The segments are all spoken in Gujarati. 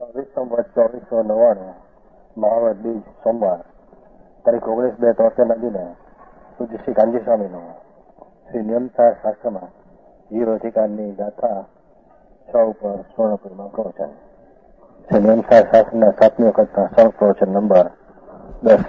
વિશ્વંવત 2499 મહાવત બીજ સોમવાર તારીખ 19/2/73 પૂજ્ય શ્રી ગાંધી સ્વામીનું શ્રી નિયમસાર શાસ્ત્રમાં જીવ અધિકારની ગાથા 6 ઉપર સ્વર્ણપુરમાં પ્રવચન. શ્રી નિયમસાર શાસ્ત્રના 7મી વખતના સ્વર્ણ પ્રવચન નંબર 10.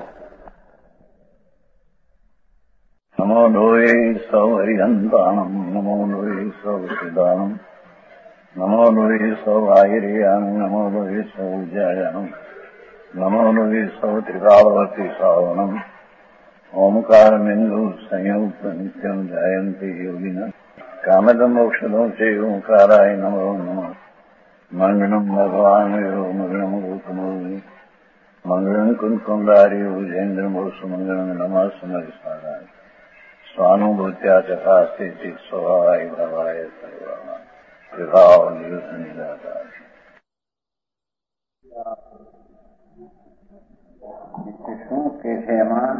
નમો લોહે સૌ હરિહંતાણમ નમો લોહે સૌ સિદ્ધાણમ નમો લોહે સૌ આહિર્યામ નમો લોહે સૌ જયામ નમો લોહે સૌ ત્રિકાળવતી શ્રાવણમ ઓમકાર બિંદુ સંયુક્ત નિત્યમ જયંતિ યોગિના કામદમ મોક્ષદો છે ઓંકારાય નમો નમઃ. મંગળમ ભગવાન મંગળમ ગૌતમોની મંગળમ કુંકુંડારી ઉજેન્દ્ર મોક્ષ મંગળમ નમઃ સમરિસ્વારાય સ્વાનુભૂત્યા ચકાસ્તી સ્વભાવાય ભવાય સર્વમાં વિભાવ નિયુદ્ધ નિરાકાર. શું કે છે એમાં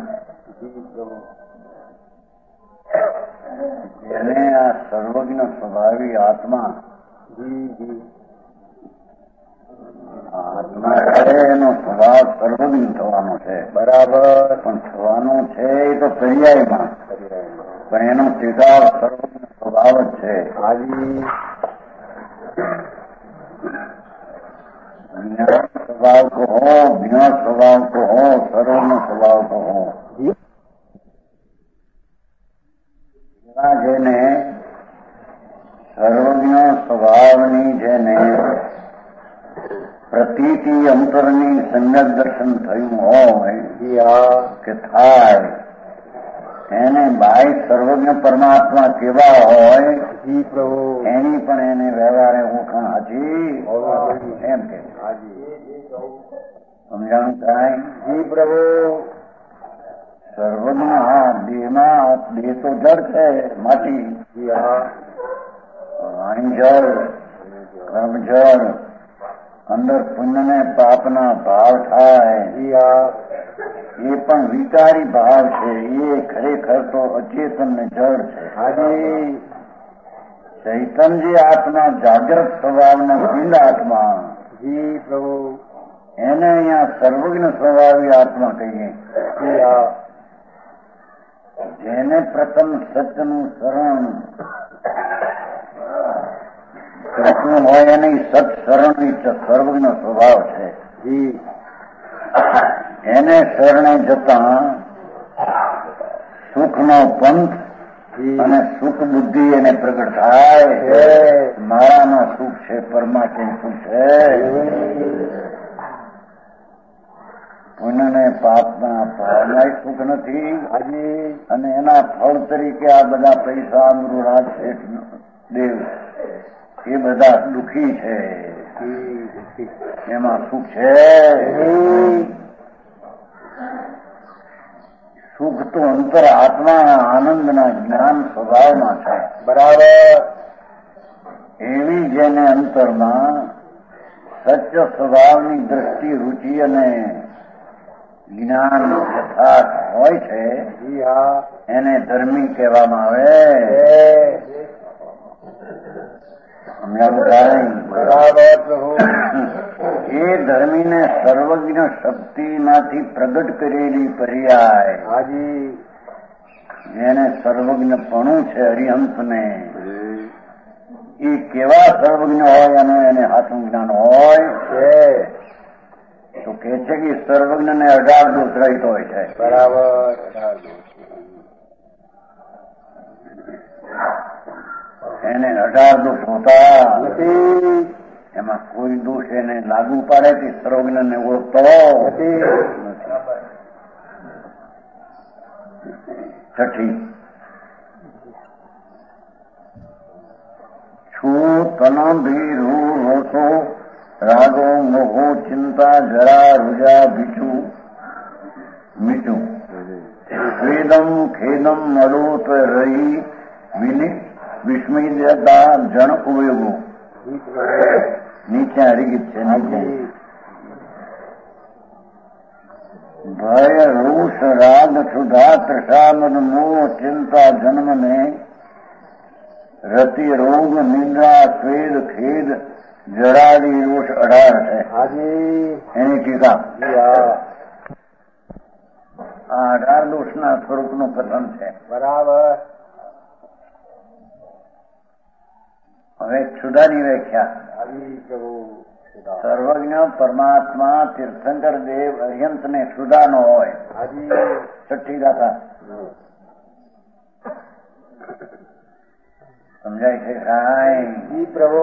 જેને આ સર્વજ્ઞ સ્વભાવી આત્મા આત્મા છે એનો સ્વભાવ સર્વજ્ઞ થવાનો છે. બરાબર. પણ થવાનો છે એ તો પર્યાયમાં, પણ એનો સ્વીકાર સર્વજ્ઞ સ્વભાવ જ છે. હાજી જ્ઞાન સ્વભાવ કહો, જ્ઞ સ્વભાવ કહો, સર્વનો સ્વભાવ કહો. જેને સર્વજ્ઞ સ્વભાવની જેને પ્રતીતિ અંતરની સંગત દર્શન થયું હોય કે થાય એને બાઈ સર્વજ્ઞ પરમાત્મા કેવા હોય એની પણ એને વ્યવહારે ઓળખાણ હાજી એમ કે સમજાણું થાય. જી પ્રભુ. સર્વજ્ઞ હા દેહમાં દેહ તો જળ છે, માટી, વાણી જળ, કર્મ જળ, અંદર પુણ્ય ને પાપના ભાવ થાય એ પણ વિકારી ભાવ છે. એ ખરેખર તો અચેતન ને જળ છે. હાજી ચૈતન્ય આત્મા જાગ્રત સ્વભાવના પિંડ આત્મા. જી પ્રભુ. એને અહીંયા સર્વજ્ઞ સ્વભાવી આત્મા કહીએ. જેને પ્રથમ સત્યનું શરણ કૃષ્ણ હોય એની સત્શરણની સર્વજ્ઞ સ્વભાવ છે. એને શરણે જતા સુખનો પંથ અને સુખ બુદ્ધિ એને પ્રગટ થાય. મારામાં સુખ છે, પરમાત્મા સુખ છે. પુણ્ય ને પાપના ભાવના સુખ નથી. અને એના ફળ તરીકે આ બધા પૈસા રાજ શેઠ દેવ એ બધા દુઃખી છે. એમાં સુખ છે. સુખ તો અંતર આત્માના આનંદના જ્ઞાન સ્વભાવમાં છે. બરાબર. એવી જેને અંતરમાં સત્ય સ્વભાવની દ્રષ્ટિ, રુચિ અને જ્ઞાન યથાર્થ હોય છે એને ધર્મી કહેવામાં આવે. એ ધર્મીને સર્વજ્ઞ શક્તિમાંથી પ્રગટ કરેલી પર્યાય જેને સર્વજ્ઞપણું છે હરિહંસને, એ કેવા સર્વજ્ઞ હોય અને એને આત્મ જ્ઞાન હોય છે તો કે છે કે સર્વજ્ઞ ને 18 દોષ રહિત હોય છે. બરાબર. એને 18 દોષ હોતા નથી. એમાં કોઈ દોષ એને લાગુ પાડે કે સર્વજ્ઞ ને ઓળખતો નથી. છઠ્ઠી છું તન ભીરૂ રોસો રાગો મોહો ચિંતા જરા રૂજા બીચું મીઠું સ્વેદમ ખેદમ મડોત રહી વિસ્મયતા જણ ઉપયોગો. નીચે હરિગીત છે. નીચે ભય રોષ રાગ સુધા ત્રષામદ મોહ ચિંતા જન્મને રતિ રોગ નિંદ્રા સ્વેદ ખેદ જરાદી રોષ 18 છે. એની ટીકા આ 18 દોષના સ્વરૂપનું કથન છે. બરાબર. હવે ક્ષુધાની વ્યાખ્યા. સર્વજ્ઞ પરમાત્મા તીર્થંકર દેવ અર્યંત ને ક્ષુધા નો હોય. છઠ્ઠી ગાથા સમજાય છે કાંઈ? પ્રભુ.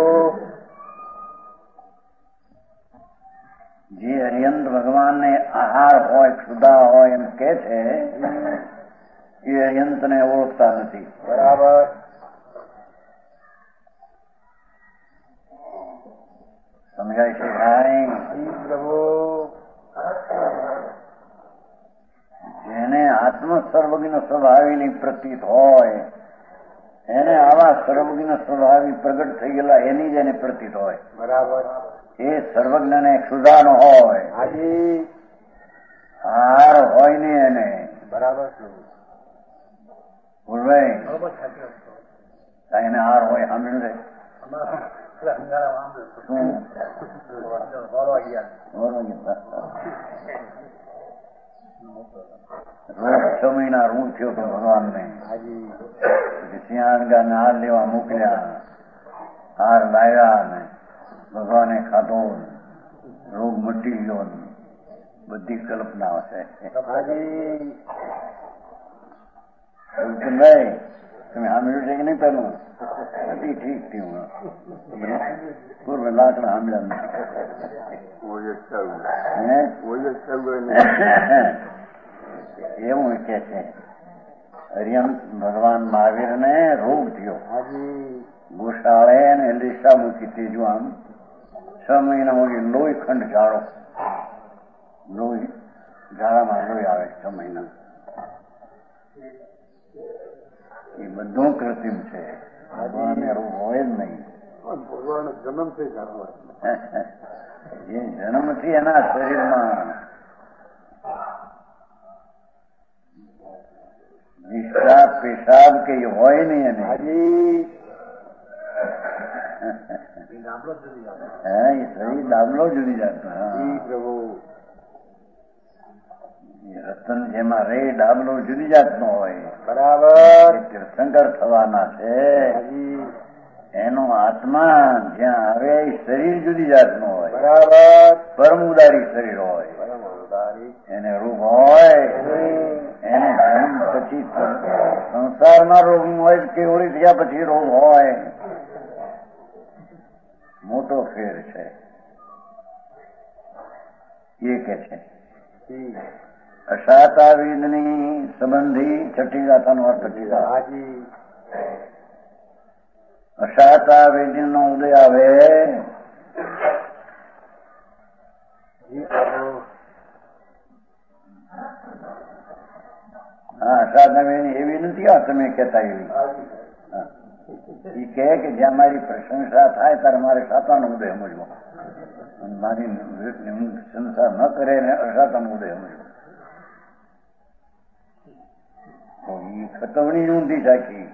જે અર્યંત ભગવાનને આહાર હોય ક્ષુધા હોય એમ કે છે એ અર્યંતને ઓળખતા નથી. બરાબર. સમજાય છે કાંઈ? પ્રભુ. જેને આત્મ સર્વજ્ઞ સ્વભાવીની પ્રતીત હોય એને આવા સર્વજ્ઞ સ્વભાવી પ્રગટ થઈ ગયેલા એની જ એને પ્રતીત હોય. બરાબર. એ સર્વજ્ઞને ક્ષુધા નો હોય. હાર હોય ને એને. બરાબર. બોલભાઈ એને હાર હોય સાંભળ્યું છે? રોજ 6 મહિના રૂ થયો તો ભગવાનને. પછી સિંહાણગાને હાર લેવા મોકલ્યા, હાર લાવ્યા ને ભગવાને ખાધો, રોગ મટી ગયો. બધી કલ્પનાઓ છે. ભાઈ તમે સાંભળ્યું છે કે નહીં? પેલું નથી ઠીક થયું. પૂર્વ લાકડા સાંભળ્યા એવું કે છે. હરિયંત ભગવાન મહાવીર ને રોગ થયો. ગોશાળે ને લીસા મૂકી ત્રીજું આમ 6 મહિના લોહી ખંડ ઝાડો. લોહી ઝાડામાં લોહી આવે 6 મહિના. એ બધું કૃત્રિમ છે. ભગવાનને રોગ હોય જ નહીં. ભગવાન જન્મથી એ જન્મથી એના શરીરમાં નિશાબ પેશાબ કે હોય નહીં. એને શરીર દાબલો જુદી જાતનો. રતન જેમાં રે ડાબલો જુદી જાતનો હોય. બરાબર. તીર્થંકર થવાના છે. એનો આત્મા જ્યાં આવે એ શરીર જુદી જાતનું હોય. બરાબર. પરમ ઉદારી શરીર હોય. એને રોગ હોય. એને જન્મ પછી સંસારમાં રોગ હોય કે ઓળી થયા પછી રોગ હોય. મોટો ફેર છે એ કે છે. અશાતાવિદની સંબંધી છઠ્ઠી ગાથાનો અર્થ કીધા. અશાતાવિદ નો ઉદય આવે. હા, અશાતાવિદ એવી નથી. આ તમે કહેતા એવી એ કહે કે જ્યાં મારી પ્રશંસા થાય ત્યારે મારે સાતાનો ઉદય સમજવો. મારી પ્રશંસા ન કરે ને અશાતાનો ઉદય સમજવો. એ ખતવણી ઊંધી રાખી.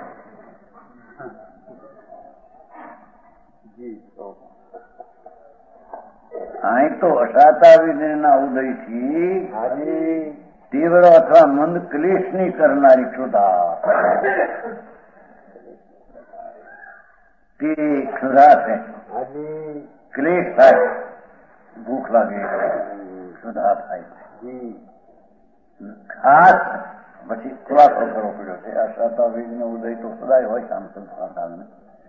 અહીં તો અશાતાવિદના ઉદયથી તીવ્ર અથવા મંદ ક્લેશની કરનારી ક્ષુધા તે ક્ષુધા છે. ક્લેશ થાય, ભૂખ લાગે, ક્ષુધા થાય. ખાસ પછી ખુલાસો કરવો પડ્યો છે. અશાતાવિદ નો ઉદય તો સદાય હોય સામસંતાને.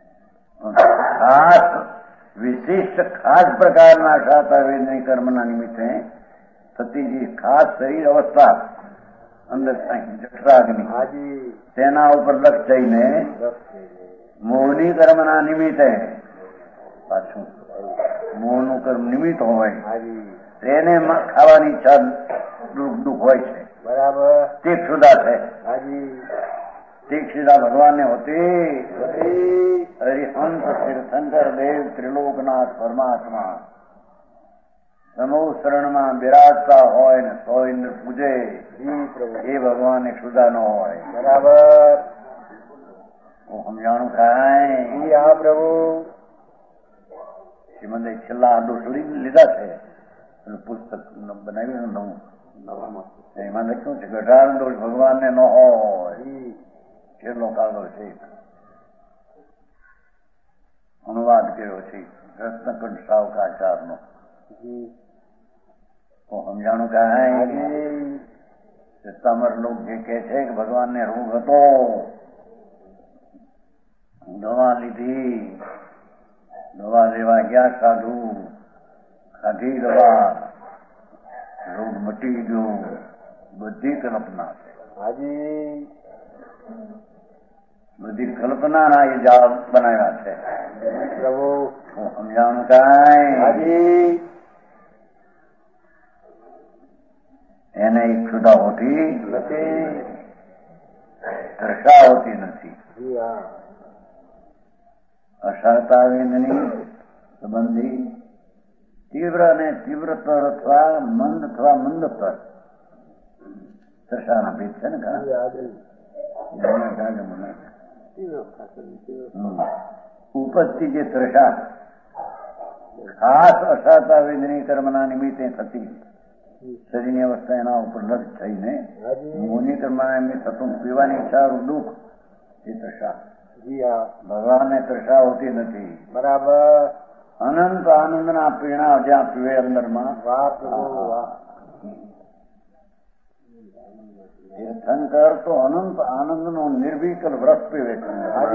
ખાસ વિશિષ્ટ ખાસ પ્રકારના અશાતાવિદની કર્મના નિમિત્તે થતી જે ખાસ શરીર અવસ્થા અંદર જઠરાગ્નિ તેના ઉપર લક્ષ જઈને મોહની કર્મના નિમિત્તે પાછું મોહનું કર્મ નિમિત્ત હોય તેને ખાવાની ઈચ્છા દુઃખ હોય છે. બરાબર. તે ક્ષુધા છે. તે ક્ષુધા ભગવાનને હોતી. હરિહંત તીર્થંકર દેવ ત્રિલોકનાથ પરમાત્મા સમૂહ શરણમાં બિરાજતા હોય ને 100 ઇન્દ્ર પૂજે એ ભગવાનને ક્ષુધા ન હોય. બરાબર. હું સમજાણું કાંઈ? હા પ્રભુ. શ્રીમંદે છેલ્લા આડો છોડી લીધા છે પુસ્તક બનાવ્યું નવું એમાં લખ્યું છે ગઢાળ દોષ ભગવાનને ન હોય છેલ્લો કાગળ છે અનુવાદ કર્યો છે રત્નકંઠ સાવકાચારનો તો સમજાણું કાંઈ સમર લોક જે કે છે કે ભગવાનને રોગ હતો દવા લીધી દવા લેવા ગયા સાધુ ખાધી દવા રોગ મટી ગયો બધી કલ્પના છે બધી કલ્પનાના એ જાળ બનાવ્યા છે પ્રભુ સમજાણું કાંઈ એને ઈચ્છુતા હોતી નથી તરસા હોતી નથી અસહતાવિંદની સંબંધી તીવ્ર અને તીવ્રતર અથવા મંદતર તરસાના ભેદ છે ને ઉપજતી જે તરસા ખાસ અસહતાવિંદની કર્મના નિમિત્તે થતી શરીરની અવસ્થા એના ઉપર લગ થઈને મોની કર્મના નિમિત્તે થતું પીવાની ઈચ્છા દુઃખ એ તરસા ભગવાનને તરસા હોતી નથી બરાબર અનંત આનંદના પીણા જ્યાં પીવે અંદરમાં તીર્થંકર તો અનંત આનંદનો નિર્વિકલ વ્રત પીવે છે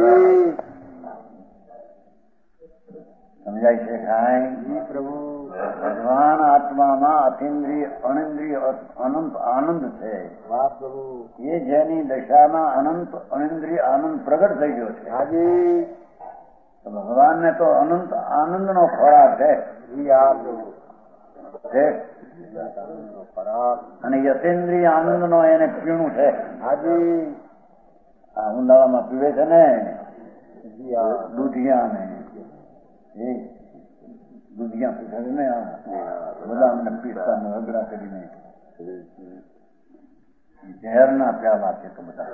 સમજાય છે કાંઈ પ્રભુ ભગવાન આત્મામાં અતિન્દ્રિય અણિન્દ્રિય અનંત આનંદ છે એ જેની દશામાં અનંત અણિન્દ્રિય આનંદ પ્રગટ થઈ ગયો છે ભગવાનને તો અનંત આનંદનો ખોરાક છે અને યતેન્દ્રિય આનંદનો એને પીણું છે આ ઉનાળામાં પીવે છે ને દૂધિયા ને દૂધિયા પીવે ને બધા અમને પિસ્તા ને રગડા કરીને ઝેરના પ્યાલા છે તો બધા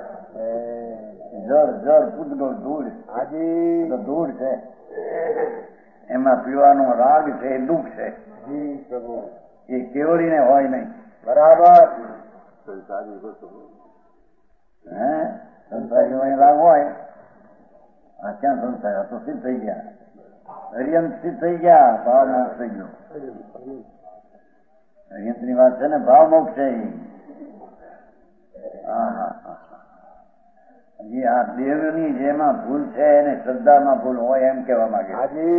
જર પૂતગળ ધૂળ ધૂળ છે એમાં પીવાનો રાગ છે એ દુઃખ છે એ કેવડીને હોય નહીં બરાબર સંસારી રાગ હોય આ ક્યાં સંસાર તો સિદ્ધ થઈ ગયા હરિયંત સિદ્ધ થઈ ગયા ભાવ મોક્ષ થઈ ગયો હરિયંત ની વાત છે ને ભાવ મોક્ષ છે આ દેવની જેમાં ભૂલ છે એને શ્રદ્ધામાં ભૂલ હોય એમ કેવા માંગે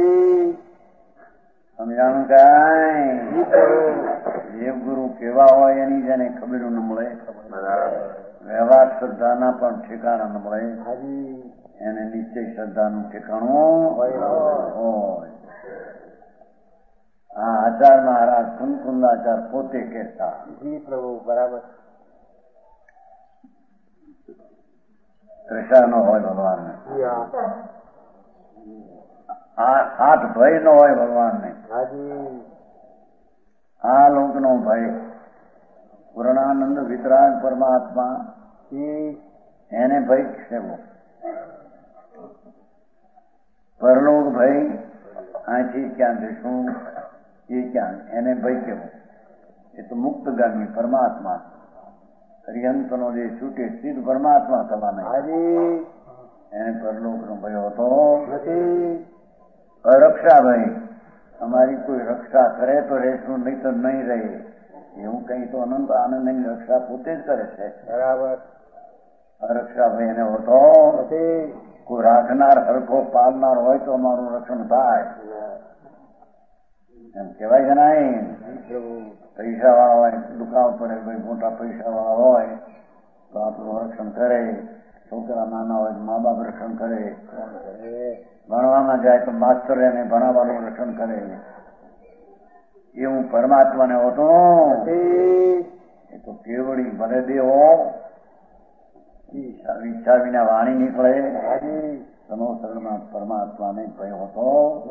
સમજાણું કાંઈ દેવગુરુ કેવા હોય એની જેને ખબર ન મળે વ્યવહાર શ્રદ્ધાના પણ ઠેકાણા ન મળે એને નિશ્ચય શ્રદ્ધાનું ઠેકાણું હોય આ આચાર મહારાજ કુંકુંદાચાર પોતે કહેતા પ્રભુ બરાબર તૃષા નો હોય ભગવાનને હાથ ભય નો હોય ભગવાનને આ લોકનો ભય પૂર્ણાનંદ વિતરાગ પરમાત્મા એને ભય સેવો પરલોક ભય અહીંથી ક્યાં જઈશું એ ક્યાં એને ભય કેવો એ તો મુક્તગામી પરમાત્મા હરિયંતનો જે છૂટે સિદ્ધ પરમાત્મા થવાના એને પરલોકનો ભય હોતો અરક્ષા ભય અમારી કોઈ રક્ષા કરે તો રહેશું નહીં તો નહીં રહે એવું કઈ તો અનંત આનંદની રક્ષા પોતે જ કરે છે બરાબર અરક્ષા ભય એને હોતો કોઈ રાખનાર હરખો પાલનાર હોય તો અમારું રક્ષણ થાય એમ કેવાય છે નહીં પૈસા વાળા હોય દુકાળ પડે ભાઈ મોટા પૈસા વાળા હોય તો આપણું રક્ષણ કરે છોકરા નાના હોય મા બાપ રક્ષણ કરે ભણવામાં જાય તો માસ્ટર એને ભણાવવાનું રક્ષણ કરે એવું પરમાત્માને હોતો એ તો કેવડી ભલે દેવો ઈચ્છા વિના વાણી નીકળે સમોસરમાં પરમાત્માને ભય હોતો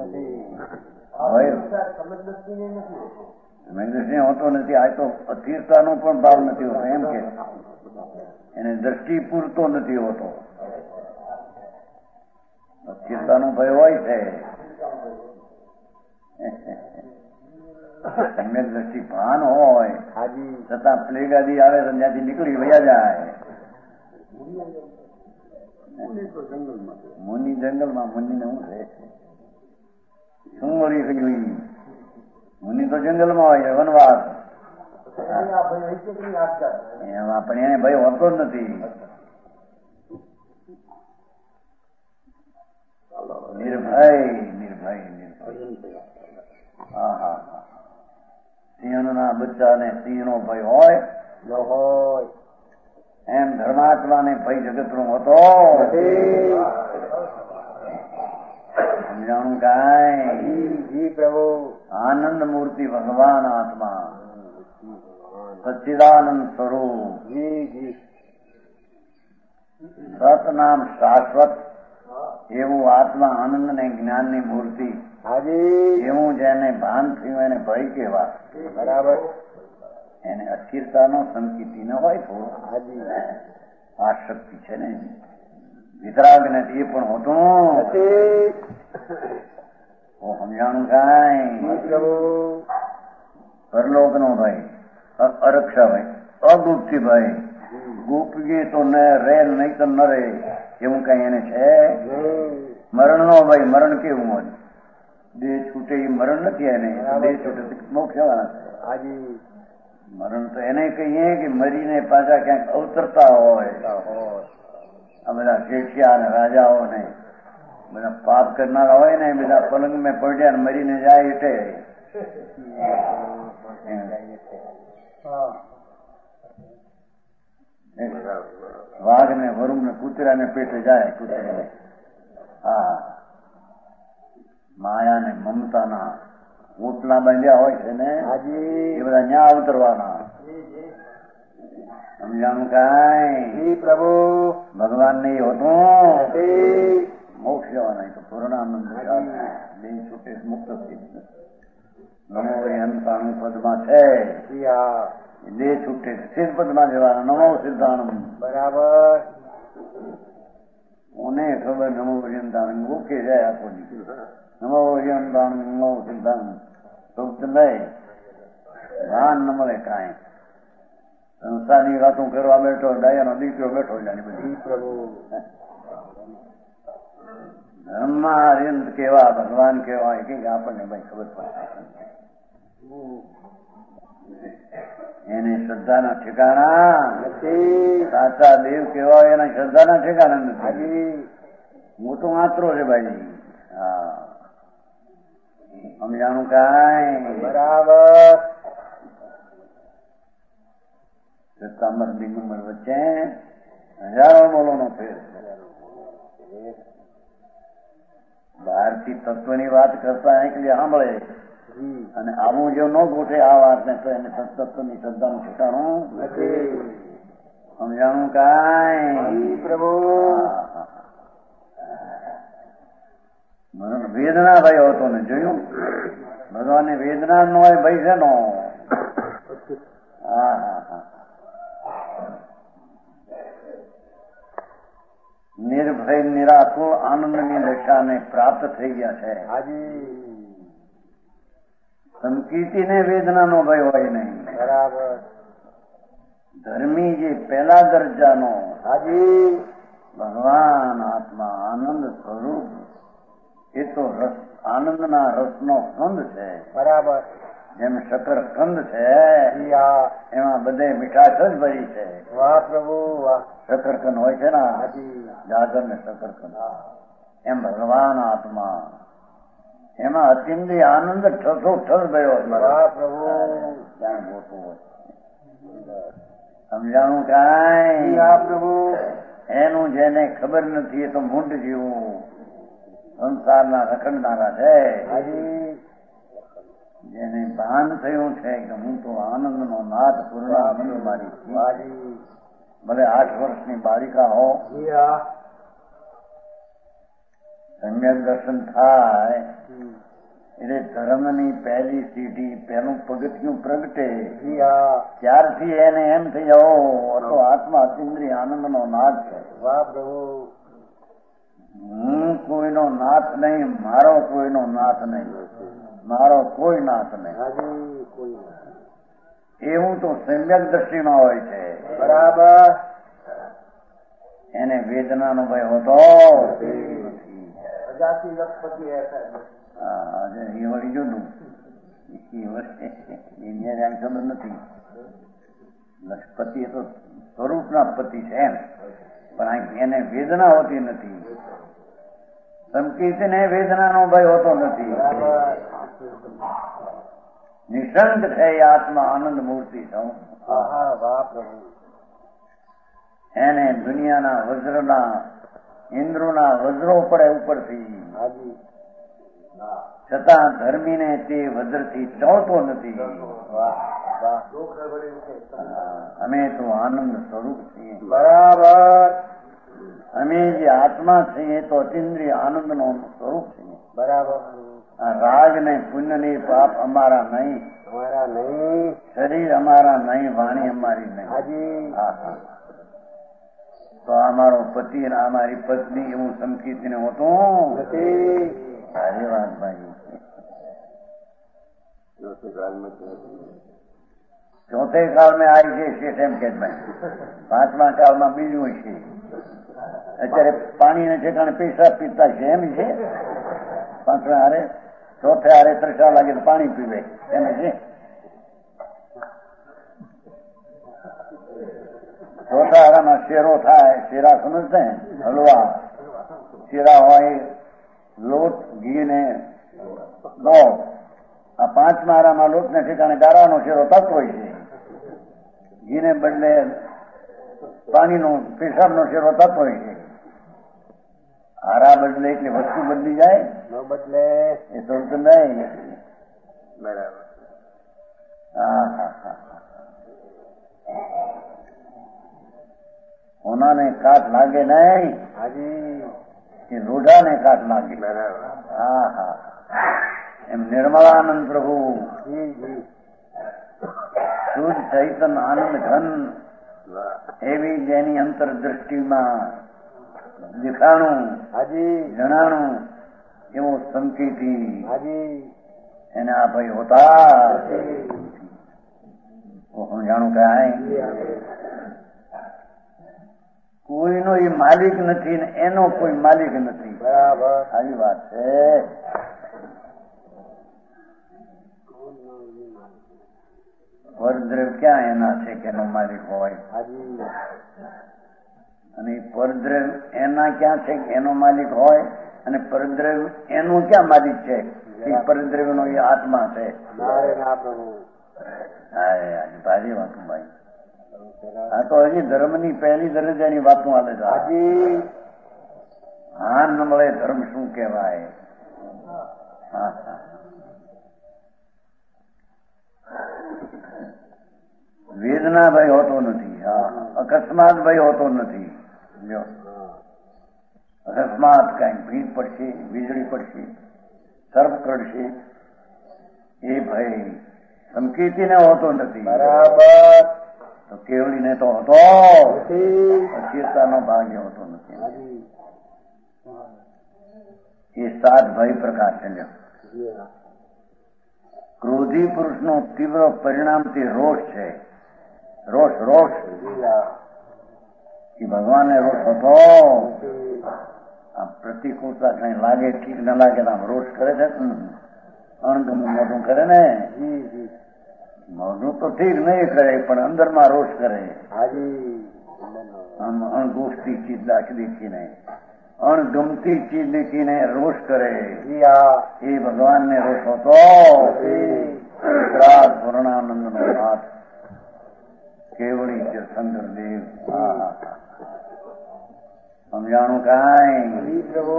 દ્રષ્ટિ હોતો નથી આ તો અસ્થિરતાનો પણ ભાવ નથી હોતો એમ કે એને દ્રષ્ટિ પૂરતો નથી હોતો અસ્થિરતાનો ભય હોય છે સમ્યક દ્રષ્ટિ ભાન હોય હાજી છતાં પ્લેગ આદિ આવે તો ત્યાંથી નીકળી વયા જાય. મુનિ જંગલમાં મુનિને શું રહે છે? શું મળી ગયું? મુનિ તો જંગલમાં હોય છે, વનવાસ. એમાં પણ એને ભય હોતો જ નથી. નિર્ભય નિર્ભય નિર્ભય. હા હા હા. સિંહના બચ્ચાને સિંહનો ભય હોય ન હોય એમ ધર્માત્માને ભય જગતનો હતો. સમજાણું કાંઈ? પ્રભુ આનંદ મૂર્તિ ભગવાન આત્મા સચ્ચિદાનંદ સ્વરૂપ સત નામ શાશ્વત એવું આત્મા આનંદ ને જ્ઞાન ની મૂર્તિ એવું જેને ભાન થયું એને ભય કહેવા. બરાબર. એને અસ્થિરતાનો સંકેતિ ન હોય થોડો. આ શક્તિ છે ને વિતરાગ નથી એ પણ હોતું. સમજાણું કાંઈ? પરલોક નો ભાઈ અરક્ષા ભાઈ અગુપ્તિ ભાઈ ગુપ્તગી તો ન રે નહીં તો ન રે એવું કઈ એને છે? મરણ નો ભાઈ મરણ કેવું હોય? દેહ છૂટે એ મરણ નથી. એને દેહ છૂટે મોક્ષ જવાના છે. મરણ તો એને કહીએ કે મરીને પાછા ક્યાંક અવતરતા હોય. આ બધા શેઠિયા અને રાજાઓ ને બધા પાપ કરનારા હોય ને બધા પલંગ મેં પડ્યા મરીને જાય એટલે વાઘ ને વરુ ને કૂતરા ને પેટે જાય. કૂતરા હા માયા ને મમતાના ઓટલા બાંધ્યા હોય છે ને એ બધા ન્યા અવતરવાના. સમજાણું કાંઈ? પ્રભુ ભગવાન ને હોતું મોક્ષ જવાના તો પૂર્ણાનંદ બે છૂટે મુક્ત થઈ. નમો અંતાણું પદમાં છે દેહ છૂટે સિદ્ધ પદમાં જવાના. નમો સિદ્ધાનંદ. બરાબર. કોને ખબર નમો અંતાણું ગોખે જાય આખો નમો અંતાણું નમો સિદ્ધાનંદ સુપ્ત નહીં ભાન ન મળે કાંઈ. સંસ્થાની વાતો કરવા બેઠો ડાયાનો દીકરો બેઠો જાણી બધી. ધર્મમાં હરિયંત કેવા ભગવાન કેવા એ કઈ આપણને ભાઈ ખબર પડે. એની શ્રદ્ધાના ઠેકાણા સાચા દેવ કેવા હોય એના શ્રદ્ધાના ઠેકાણા નથી. હું તો આતરો છે ભાઈ. હા સમજાણું કાંઈ? બરાબર. સત્તામર દિગંબર વચ્ચે હજારો બોલોનો ફેર છે. બહારથી તત્વની વાત કરતા એકલી સાંભળે અને આવું જો ન ગોઠે આ વાતને તો એને તત્વની શ્રદ્ધાનું ઠેકાણું નથી. સમજાણું કાંઈ? પ્રભુ વેદના ભાઈ હોતો ને જોયું ભગવાનની વેદના નો હોય ભાઈ છે નો. હા હા હા. નિર્ભય નિરાકુળ આનંદની દશાને પ્રાપ્ત થઈ ગયા છે. સંકિતિને વેદનાનો ભય હોય નહીં. બરાબર. ધર્મી જે પહેલા દરજાનો ભગવાન આત્મા આનંદ સ્વરૂપ એ તો રસ આનંદના રસનો કંદ છે. બરાબર. જેમ શક્કર કંદ છે એમાં બધે મીઠાશ જ ભરી છે. વાહ પ્રભુ વાહ. શકરકંદ હોય છે ને જાગર ને શકરકંદ એમ ભગવાન આત્મા એમાં અતિન્દ્રિય આનંદ ઠસો ઠસ ગયો. વાહ પ્રભુ. ક્યાં ગોતું હોય સમજાણું કાંઈ? પ્રભુ એનું જેને ખબર નથી એ તો મૂંઢ જેવું સંસારના રખડનારા છે. જેને ભાન થયું છે કે હું તો આનંદનો નાથ પૂર્ણાનંદ મારી ભલે 8 વર્ષની બાળિકા હો સમ્યક દર્શન થાય એટલે ધર્મની પહેલી સીઢી પહેલું પગથિયું પ્રગટે ત્યારથી એને એમ થઈ જાઓ તો આત્મા અતિન્દ્રિય આનંદનો નાથ છે. વાહ પ્રભુ. હું કોઈનો નાથ નહીં, મારો કોઈનો નાથ નહીં. મારો કોઈ નાથ નહીં. એવું તો સમ્યક દ્રષ્ટિમાં હોય છે. બરાબર. એને વેદનાનો ભય હોતો એ વળી જોયું એમ ખબર નથી. લક્ષપતિ એ તો સ્વરૂપના પતિ છે એમ, પણ એને વેદના હોતી નથી. સંકીર્તને વેદનાનો ભય હોતો નથી. નિશંક છે એ આત્મા આનંદ મૂર્તિ છું. એને દુનિયાના વજ્રના ઇન્દ્રોના વજ્રો પડે ઉપરથી, છતાં ધર્મીને તે વજ્રથી ચોંટતો નથી. અમે તો આનંદ સ્વરૂપ છીએ. બરાબર. અમે જે આત્મા છીએ તો અતિન્દ્રિય આનંદ નો સ્વરૂપ છીએ. બરાબર. આ રાગ ને પુણ્ય ને પાપ અમારા નહીં. અમારા નહીં. શરીર અમારા નહીં, વાણી અમારી નહીં. તો અમારો પતિ અને અમારી પત્ની એવું સંકીર્તન હોતું નથી. સારી વાત ભાઈ. ચોથે કાળમાં આવી છે શેઠ એમ કે ભાઈ, પાંચમા કાળમાં બીજું છે. અત્યારે પાણીને ઠેકાણે પૈસા પીતા છે એમ છે. પાંચમા હારે ચોથે હારે તરસા લાગે તો પાણી પીવે એમ છે. ચોથા હારામાં શેરો થાય. શેરા સમજતે હલવા શેરા હોય, લોટ ઘી ને લોટ. આ પાંચમા હારામાં લોટ ને ઠેકાણે ગારાનો શેરો તત્વ હોય છે. ઘીને બદલે પાણીનો પેશાબનો શેરો તત્વ હોય છે. હારા બદલે એટલે વસ્તુ બદલી જાય ન બદલે એ થોડું નહીં. બરાબર. ઓનાને કાટ લાગે નહીં. હાજી. કે લોઢાને કાટ લાગે. બરાબર. એમ નિર્મળાનંદ પ્રભુ શુદ્ધ ચૈતન આનંદ ઘન એવી જેની અંતરદ્રષ્ટિમાં દેખાણું જણાણું એવો સંકેતી એને આ ભાઈ હોતા હું જાણું કાંઈ કોઈનો એ માલિક નથી ને એનો કોઈ માલિક નથી. બરાબર. આવી વાત છે. પરદ્રવ્ય ક્યાં એના છે કે એનો માલિક હોય? અને પરદ્રવ્ય એના ક્યાં છે કે એનો માલિક હોય? અને પરદ્રવ્ય એનું ક્યાં માલિક છે? એ પરદ્રવ્ય નો એ આત્મા છે. ભારી વાત ભાઈ. આ તો હજી ધર્મની પહેલી દરજાની વાતો હાલે છે. હા ન મળે ધર્મ શું કહેવાય? વેદના ભય હોતો નથી. અકસ્માત ભય હોતો નથી. જો અકસ્માત કઈ ભીડ પડશે, વીજળી પડશે, સર્પ કરશે, એ ભય સંકેતીને હોતો નથી. બરાબર. તો કેવડીને તો હતો, ચેતાનો ભાગ્ય હોતો નથી. એ સાત ભય પ્રકાશ છે. ક્રોધી પુરુષનો તીવ્ર પરિણામ તે રોષ છે. રોષ રોષ એ ભગવાનને રોષ હતો. આ પ્રતિકૂળતા કઈ લાગે ઠીક ન લાગે આમ રોષ કરે છે. અણગમનું મોઢું કરે ને, મોઢું તો ઠીક નહીં કરે પણ અંદરમાં રોષ કરે. અણગોષ્ઠી ચીજ દેખીને, અણગમતી ચીજ દેખીને રોષ કરે. એ ભગવાનને રોષ હતો. પૂર્ણાનંદ નો નાથ કેવડી તીર્થંકર દેવ. સમજાણું કાંઈ?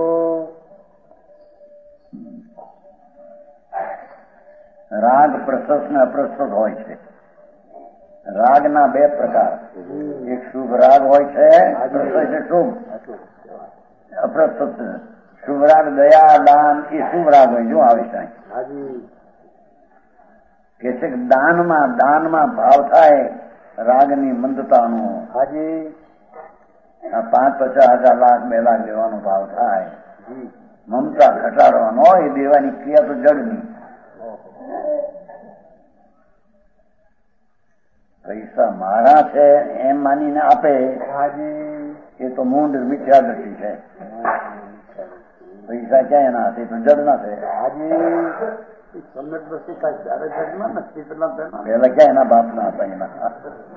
રાગ પ્રશસ્ત ને અપ્રસ્તુત હોય છે. રાગના બે પ્રકાર. એક શુભ રાગ હોય છે, શુભ અપ્રસ્તુત. શુભ રાગ દયા દાન એ શુભ રાગ હોય. જો આવે છે કે છે કે દાનમાં ભાવ થાય રાગની મંદતાનો. આ 5-50,000 લાખ 2 લાખ દેવાનો ભાવ થાય. મમતા ઘટાડવાનો એ દેવાની ક્રિયા તો જડની. પૈસા મારા છે એમ માનીને આપે એ તો મૂંડ મિથ્યા દ્રષ્ટિ છે. પૈસા ક્યાં એના હાથે તો જડ ના છે. પેલા ક્યાં એના બાપ ના હતા એના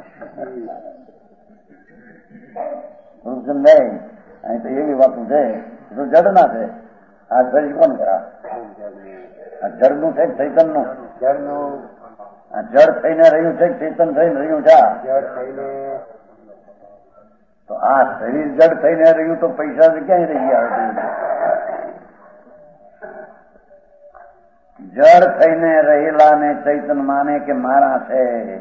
નહીં. અહીં તો એવી વાતું છે તો જડ ના છે. આ શરીર કોણ કરા? આ જડનું છે ચૈતનનું? આ જડ થઈને રહ્યું છે ચેતન થઈને રહ્યું છે? તો આ શરીર જડ થઈને રહ્યું તો પૈસા ક્યાંય રહી ગયા? જડ થઈને રહેલા ને ચૈતન માને કે મારા છે.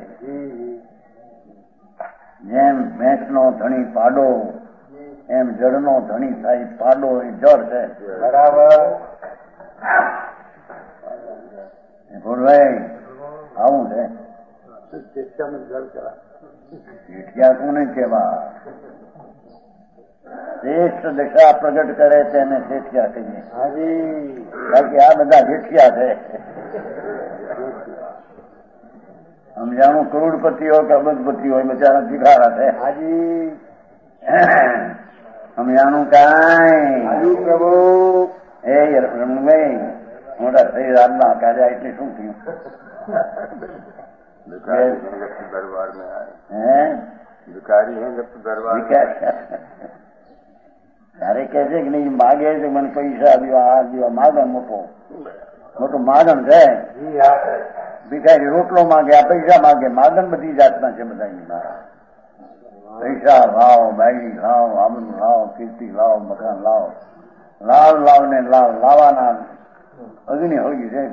જેમ ભેંસનો ધણી પાડો એમ જડનો ધણી થાય પાડો એ જડ છે. બરાબર. આવું છે. શેઠિયા કોને કેવા? શ્રેષ્ઠ દશા પ્રગટ કરે તેને શેઠિયા કહીએ. બાકી આ બધા શેઠિયા છે. સમજાણું કરોડપતિ હોય કે અબજપતિ હોય બચારા ભિખારા છે. સમજાણું કાંઈ પ્રભુ એ રમણભાઈ મોટા શરીર આજના કાર્ય એટલે શું થયું? दरबार में आए भिखारी हैं जब तो दरबार તારે કે છે કે નહીં માગે છે મને પૈસા દીવા આ દીવા માગણ મોટું માગણ છે. ભિખારી રોટલો માગે આ પૈસા માગે. માગણ બધી જાતના છે બધા. પૈસા લાવો, બાઈ લાવો, આબરૂ લાવો, કીર્તિ લાવો, મકાન લાવો, લાવ ને લાવવાના અગ્નિ હોઈ છે.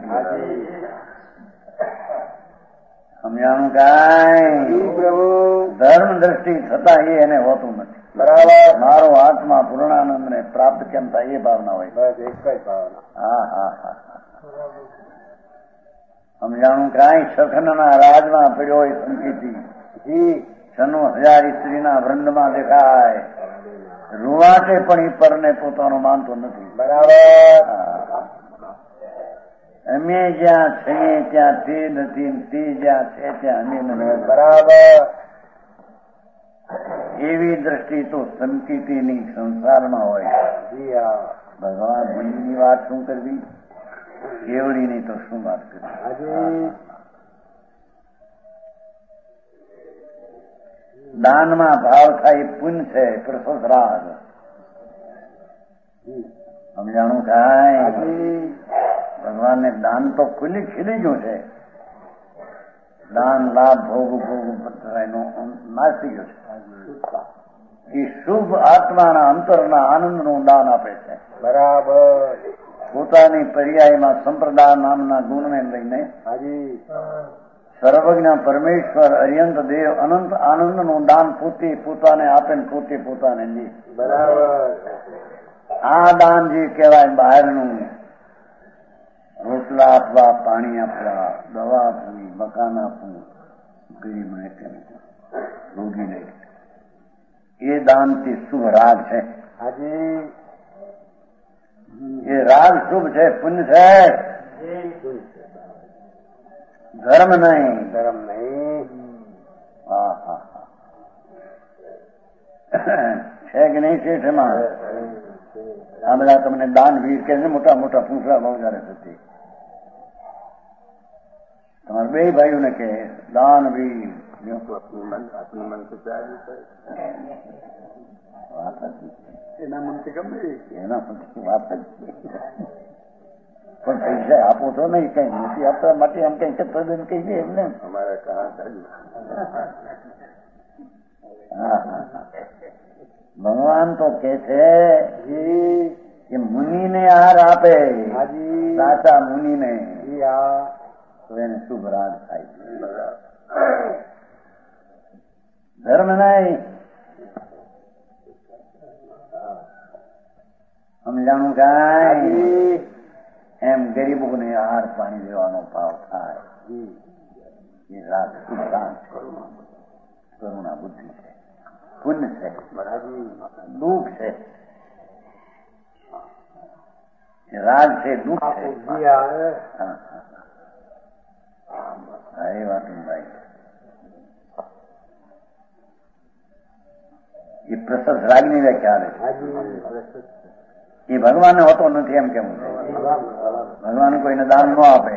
સમજાણું કાંઈ ધર્મ દ્રષ્ટિ થતા એને હોતું નથી. બરાબર. મારો આત્મા પૂર્ણાનંદ ને પ્રાપ્ત કેમ થાય એ ભાવના હોય. હા હા હા. સમજાણું કાંઈ સખનના રાજમાં પડ્યો હોય સંકીર્તિ 96,000 સ્ત્રીના વૃંદમાં દેખાય. રૂવાટે પણ એ પરને પોતાનો માનતો નથી. બરાબર. અમે જ્યાં છીએ ત્યાં તે નથી, તે જ્યાં છે ત્યાં અમે નથી. બરાબર. એવી દ્રષ્ટિ તો સંકિતિની સંસારમાં હોય. ભગવાન મનની વાત શું કરવી, કેવડીની તો શું વાત કરવી. દાનમાં ભાવ થાય પુણ્ય છે પ્રસરાગ. સમજાણું કાંઈ ભગવાનને દાન તો ખુલ્લી ખીલી ગયું છે. દાન લાભ ભોગ નાશ થઈ ગયો છે. એ શુભ આત્માના અંતરના આનંદનું દાન આપે છે. બરાબર. પોતાની પર્યાયમાં સંપ્રદાય નામના ગુણને લઈને સર્વજ્ઞ પરમેશ્વર અર્યંત દેવ અનંત આનંદનું દાન પોતે પોતાને આપે ને પોતે પોતાને લે. બરાબર. આ દાન જે કહેવાય બહારનું રોટલા આપવા, પાણી આપવા, દવા આપવી, મકાન આપવું ગરીબને રોગીને, એ દાન તે શુભ રાગ છે. એ રાગ શુભ છે, પુણ્ય છે, ધર્મ નહીં. ધર્મ નહીં. હા હા હા. છે કે નહીં શેઠ એમાં? આ બધા તમને દાન વીર કે મોટા મોટા પૂંછડા બહુ જયારે થતી. તમારે બે ભાઈઓને કે દાન વીર अपने मन से प्यार વાત હતી. एना मन से गम એના પછી વાત જ પણ પૈસા આપો તો નહીં, કઈ નથી આપવા માટે આમ કઈ ચક્રદન કહી દે એમને. हमारा कहा धर्म. હા હા. ભગવાન તો કે છે કે મુનિને આહાર આપે, સાચા મુનિને તો એને શુભ રાગ થાય. ધર્મ નહીં. સમજાણું કાંઈ? એમ ગરીબોને આહાર પાણી દેવાનો ભાવ થાય એ રાગ શુભ રાગ છે. કરુણા બુદ્ધિ છે, પુણ્ય છે, દુઃખ છે. રાગ છે, દુઃખ છે. હા એ વાત ભાઈ એ પ્રસદ રાગની વ્યાખ્યા એ ભગવાનને હોતો નથી એમ કેવું ભગવાન કોઈને દાન ન આપે.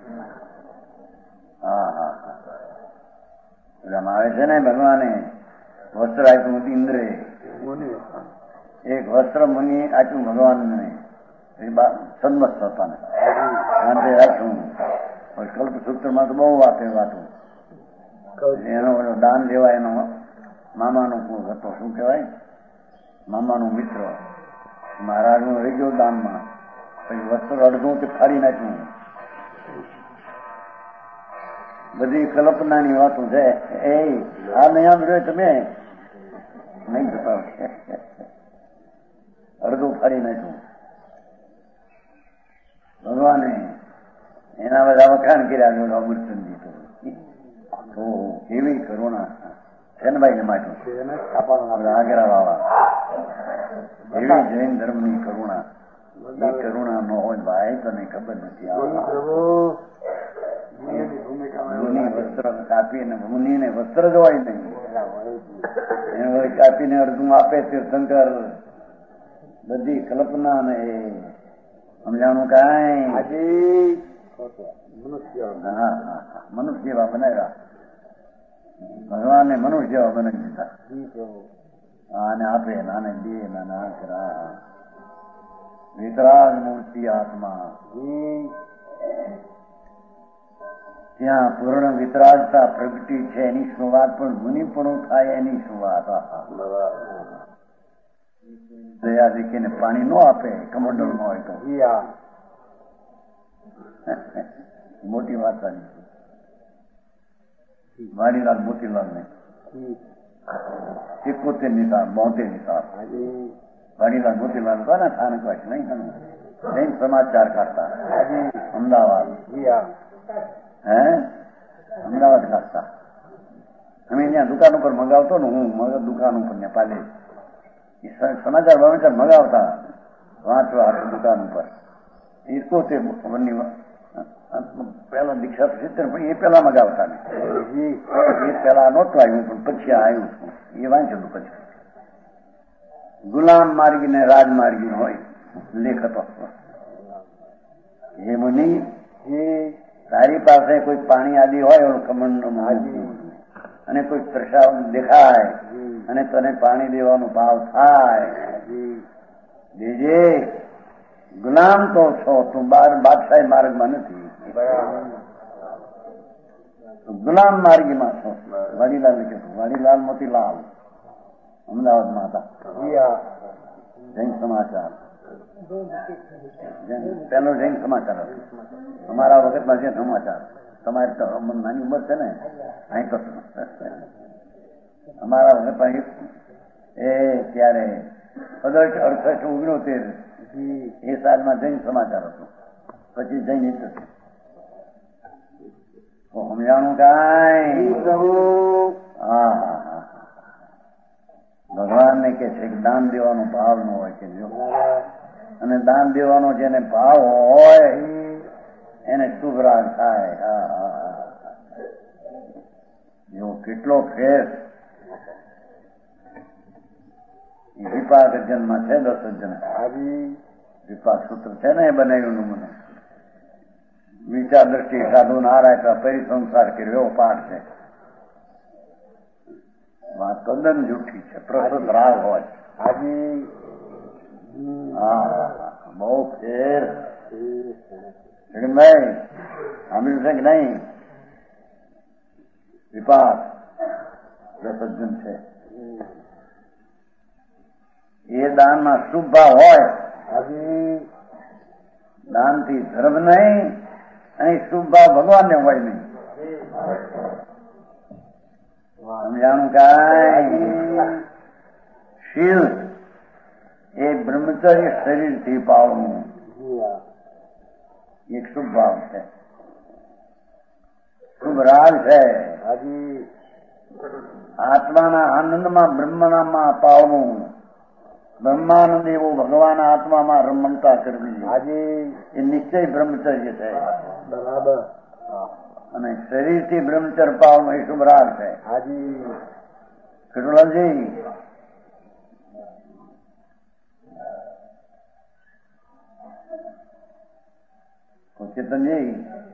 હા હા હા એમ આવે છે ને ભગવાને વસ્ત્ર આપ્યું ઇન્દ્રે એક વસ્ત્ર મુનિ આપ્યું ભગવાનને સન્મત થતા માટે રાખ્યું. કલ્પ સૂત્રમાં તો બહુ વાતો એનો દાન લેવા એનો મામાનો હતો શું કહેવાય મામાનો મિત્ર મહારાજનું રહી ગયો દાનમાં પછી વસ્ત્ર અડધું તે ફાડી નાખ્યું. બધી કલ્પનાની વાતો છે એ આ નહીં આમ તમે નહીં જતા અડધું ફાડી નાખ્યું. ભગવાને એના બધા વખાણ કર્યા અમૃતચંદજી તો કેવી કરુણા સેનભાઈ ને માટું આગરા વાળા એવી જૈન ધર્મની કરુણા એ કરુણા ન હોય ભાઈ તને ખબર નથી. મુનિ વસ્ત્ર કાપીને મુનિને વસ્ત્ર જ હોય નહીં એને કાપીને અડધું આપે તીર્થંકર બધી કલ્પના ને એ સમજાણું કાંઈ મનુષ્ય જેવા બનાવ્યા ભગવાનને મનુષ્ય જેવા બનાવી દીધા. આને આપે નાને દે ના કરા વિતરાગ મૂર્તિ આત્મા ત્યાં પૂર્ણ વિતરાગતા પ્રગટી છે એની શું વાત પણ મુનિપણું થાય એની શું વાત. દયા દેખીને પાણી ન આપે કમંડળમાં હોય તો મોટી વાત સારી. વાડીલાલ મોતીલાલ ને 71 ની સાલ 72 ની સાલ વાડીલાલ મોતીલાલ હતા ને સ્થાનક વાસી નહીં જૈન સમાચાર કાઢતા અમદાવાદ અમદાવાદ કાઢતા. અમે ત્યાં દુકાન ઉપર મંગાવતો ને હું દુકાન ઉપર ને પાલે સમાચાર બમાચાર મંગાવતા વાંચવા દુકાન ઉપર 71 પેલા દીક્ષા સિત્તેર પણ એ પેલા મગાવતા ને એ પેલા નહોતું આવ્યું પણ પછી આવ્યું છું એ વાંચેલું. પછી ગુલામ માર્ગી ને રાજમાર્ગી હોય લેખ હતો. એ મુનિ તારી પાસે કોઈ પાણી આદિ હોય કમંડ અને કોઈ પ્રસાદ દેખાય અને તને પાણી દેવાનો ભાવ થાય દેજે. ગુલામ તો છો તું બાદશાહી માર્ગમાં નથી ગુલામ માર્ગીમાં છો. વાડીલાલ કીધું વાડીલાલ મોતીલાલ અમદાવાદમાં હતા. જૈન સમાચાર પેલો જૈન સમાચાર હતો અમારા વખતમાં જે સમાચાર. તમારી તો નાની ઉંમર છે ને અહીં તો અમારા વખતમાં એ ત્યારે 68-69 એ સાલમાં જૈન સમાચાર હતો. પછી જૈન હિત સમજાણું કાંઈ. હા ભગવાનને કે છે કે દાન દેવાનો ભાવ ન હોય કે જો અને દાન દેવાનો જેને ભાવ હોય એને શુભ રાગ થાય. જો કેટલો ફેર વિપાક જન્મ છે 10 જણ વિપાક સૂત્ર છે ને એ બનાવ્યું મને વિચાર દ્રષ્ટિ સાધુ નારાયણ પરી સંસાર કર્યો પાઠ છે. વાત તદ્દન જૂઠી છે. પ્રસદ રાગ હોય બહુ ફેર ભાઈ સાંભળ્યું છે કે નહીં. વિપાક 10 જણ છે એ દાનમાં શુભ ભાવ હોય દાનથી ધર્મ નહીં અને શુભ ભાવ ભગવાનને હોય નહીં. સમજાણું કાંઈ. શીલ એ બ્રહ્મચર્ય શરીરથી પાળવું એક શુભ ભાવ છે. શુભ રાગ છે. આત્માના આનંદમાં બ્રહ્મનામાં પાવવું. બ્રહ્માનંદ એવો ભગવાન આત્મામાં રમણતા કરવી એ નિશ્ચય બ્રહ્મચર્ય છે. બરાબર. અને શરીરથી બ્રહ્મચર પાવનો એ શુભ રાગ છે. હાજી કૃષ્ણલાલજી ચેતનજી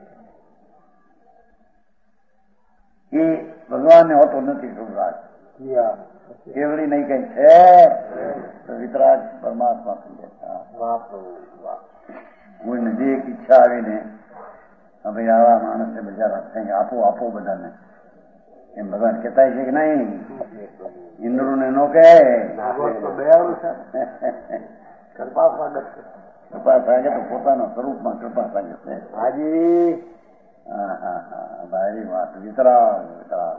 એ ભગવાનને હોતો નથી શુભ રાગ. કેવડી નહીં કઈ છે તો વિતરાગ પરમાત્મા થઈ જતા. કોઈને જે એક ઈચ્છા આવીને ભાઈ આવા માણસને બજાર કંઈક આપો આપો બધાને એમ ભગવાન કહેતા છે કે નહીં? ઇન્દ્રને નો કહે કૃપા સાગર તો પોતાના સ્વરૂપમાં કૃપા સાગર છે. હાજી હા હા હા ભારી વાત. વિતરાગ વિતરાગ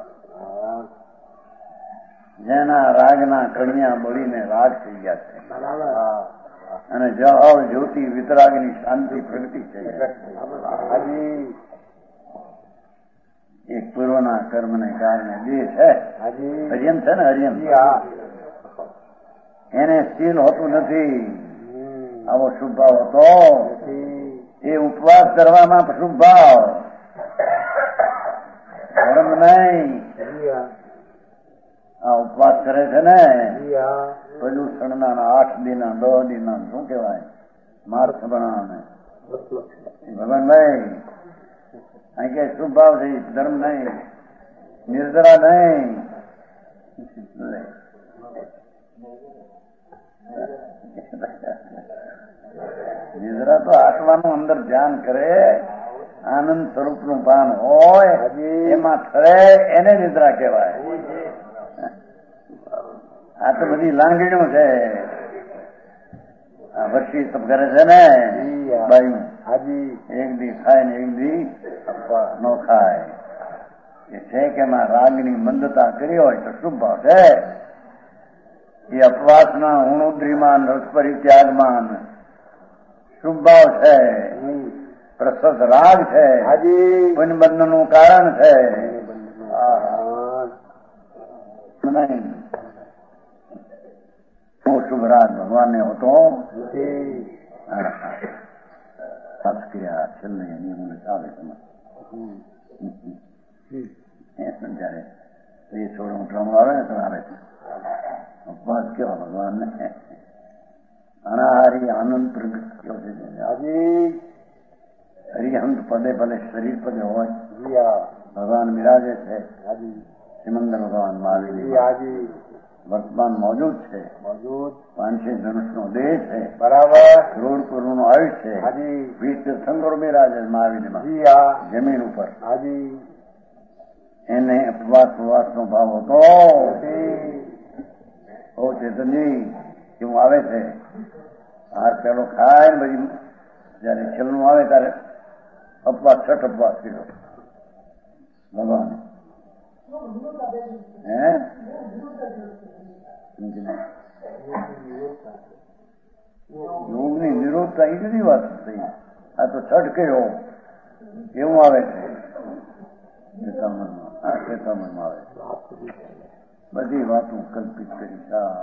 જેના રાગના કણિયા બળીને રાગ થઈ ગયા છે અને જળ જ્યોતિ વિતરાગની શાંતિ પ્રગતિ છે. એક પૂર્વના કર્મને કારણે બે છે. હરિયમ છે ને હરિયમ એને શીલ હોતું નથી. આવો શુભ ભાવ હતો એ ઉપવાસ કરવામાં શુભ ભાવ ધર્મ નહીં. આ ઉપવાસ કરે છે ને પ્રદૂષણના 8 દિના 10 દિના શું કેવાય માર્ચ બનાવવાને ભગવાનભાઈ અહીં કે શુભ ભાવ છે. ધર્મ નહીં નિર્જરા નહીં. નિર્જરા તો આત્માનું અંદર ધ્યાન કરે આનંદ સ્વરૂપનું પાન હોય એમાં ઠરે એને નિદ્રા કહેવાય. આ તો બધી લાંગણીઓ છે. વર્ષી તપ કરે છે ને બાયું એક દી ખાય ને એક દી ન ખાય. એ છે કે એમાં રાગની મંદતા કરી હોય તો શુભ ભાવ છે. એ અપવાસના ઉણુદ્રીમાન રસ પરિત્યાગમાન શુભ ભાવ છે. પ્રશસ્ત રાગ છે. પુણ્યબંધનનું કારણ છે. શુભ રાગ ભગવાનને હોતો છેલ્લે નિયમોને ચાલે જયારે એ થોડું ઉઠવામાં આવે ને તો આવે છે ઉપવાસ કેવા ભગવાનને અનાહારી આનંદ પ્રગટ્યો છે. હરિહંત પદે ભલે શરીર પદે હોય ભગવાન બિરાજે છે. સિમંદર ભગવાન મહાવીર વર્તમાન મોજૂદ છે. 500 ધનુષનો દેહ છે. બરાબર. કરોડ કરોડનું આયુષ્ય છે. 20 તીર્થંકરો બિરાજે મહાવીરમાં જમીન ઉપર. એને ઉપવાસ નો ભાવ હતો. ઓ ચેતનજી કેવું આવે છે હાર પેલો ખાય ને પછી જયારે છેલ્લું આવે ત્યારે અપવાસ છઠ અપવાસ કર્યો ભગવાન. યોગની નિરોધતા એ બધી વાત થઈ. આ તો છઠ કર્યો એવું આવે છે ચેતામનમાં આવે બધી વાતો કલ્પિત કરી.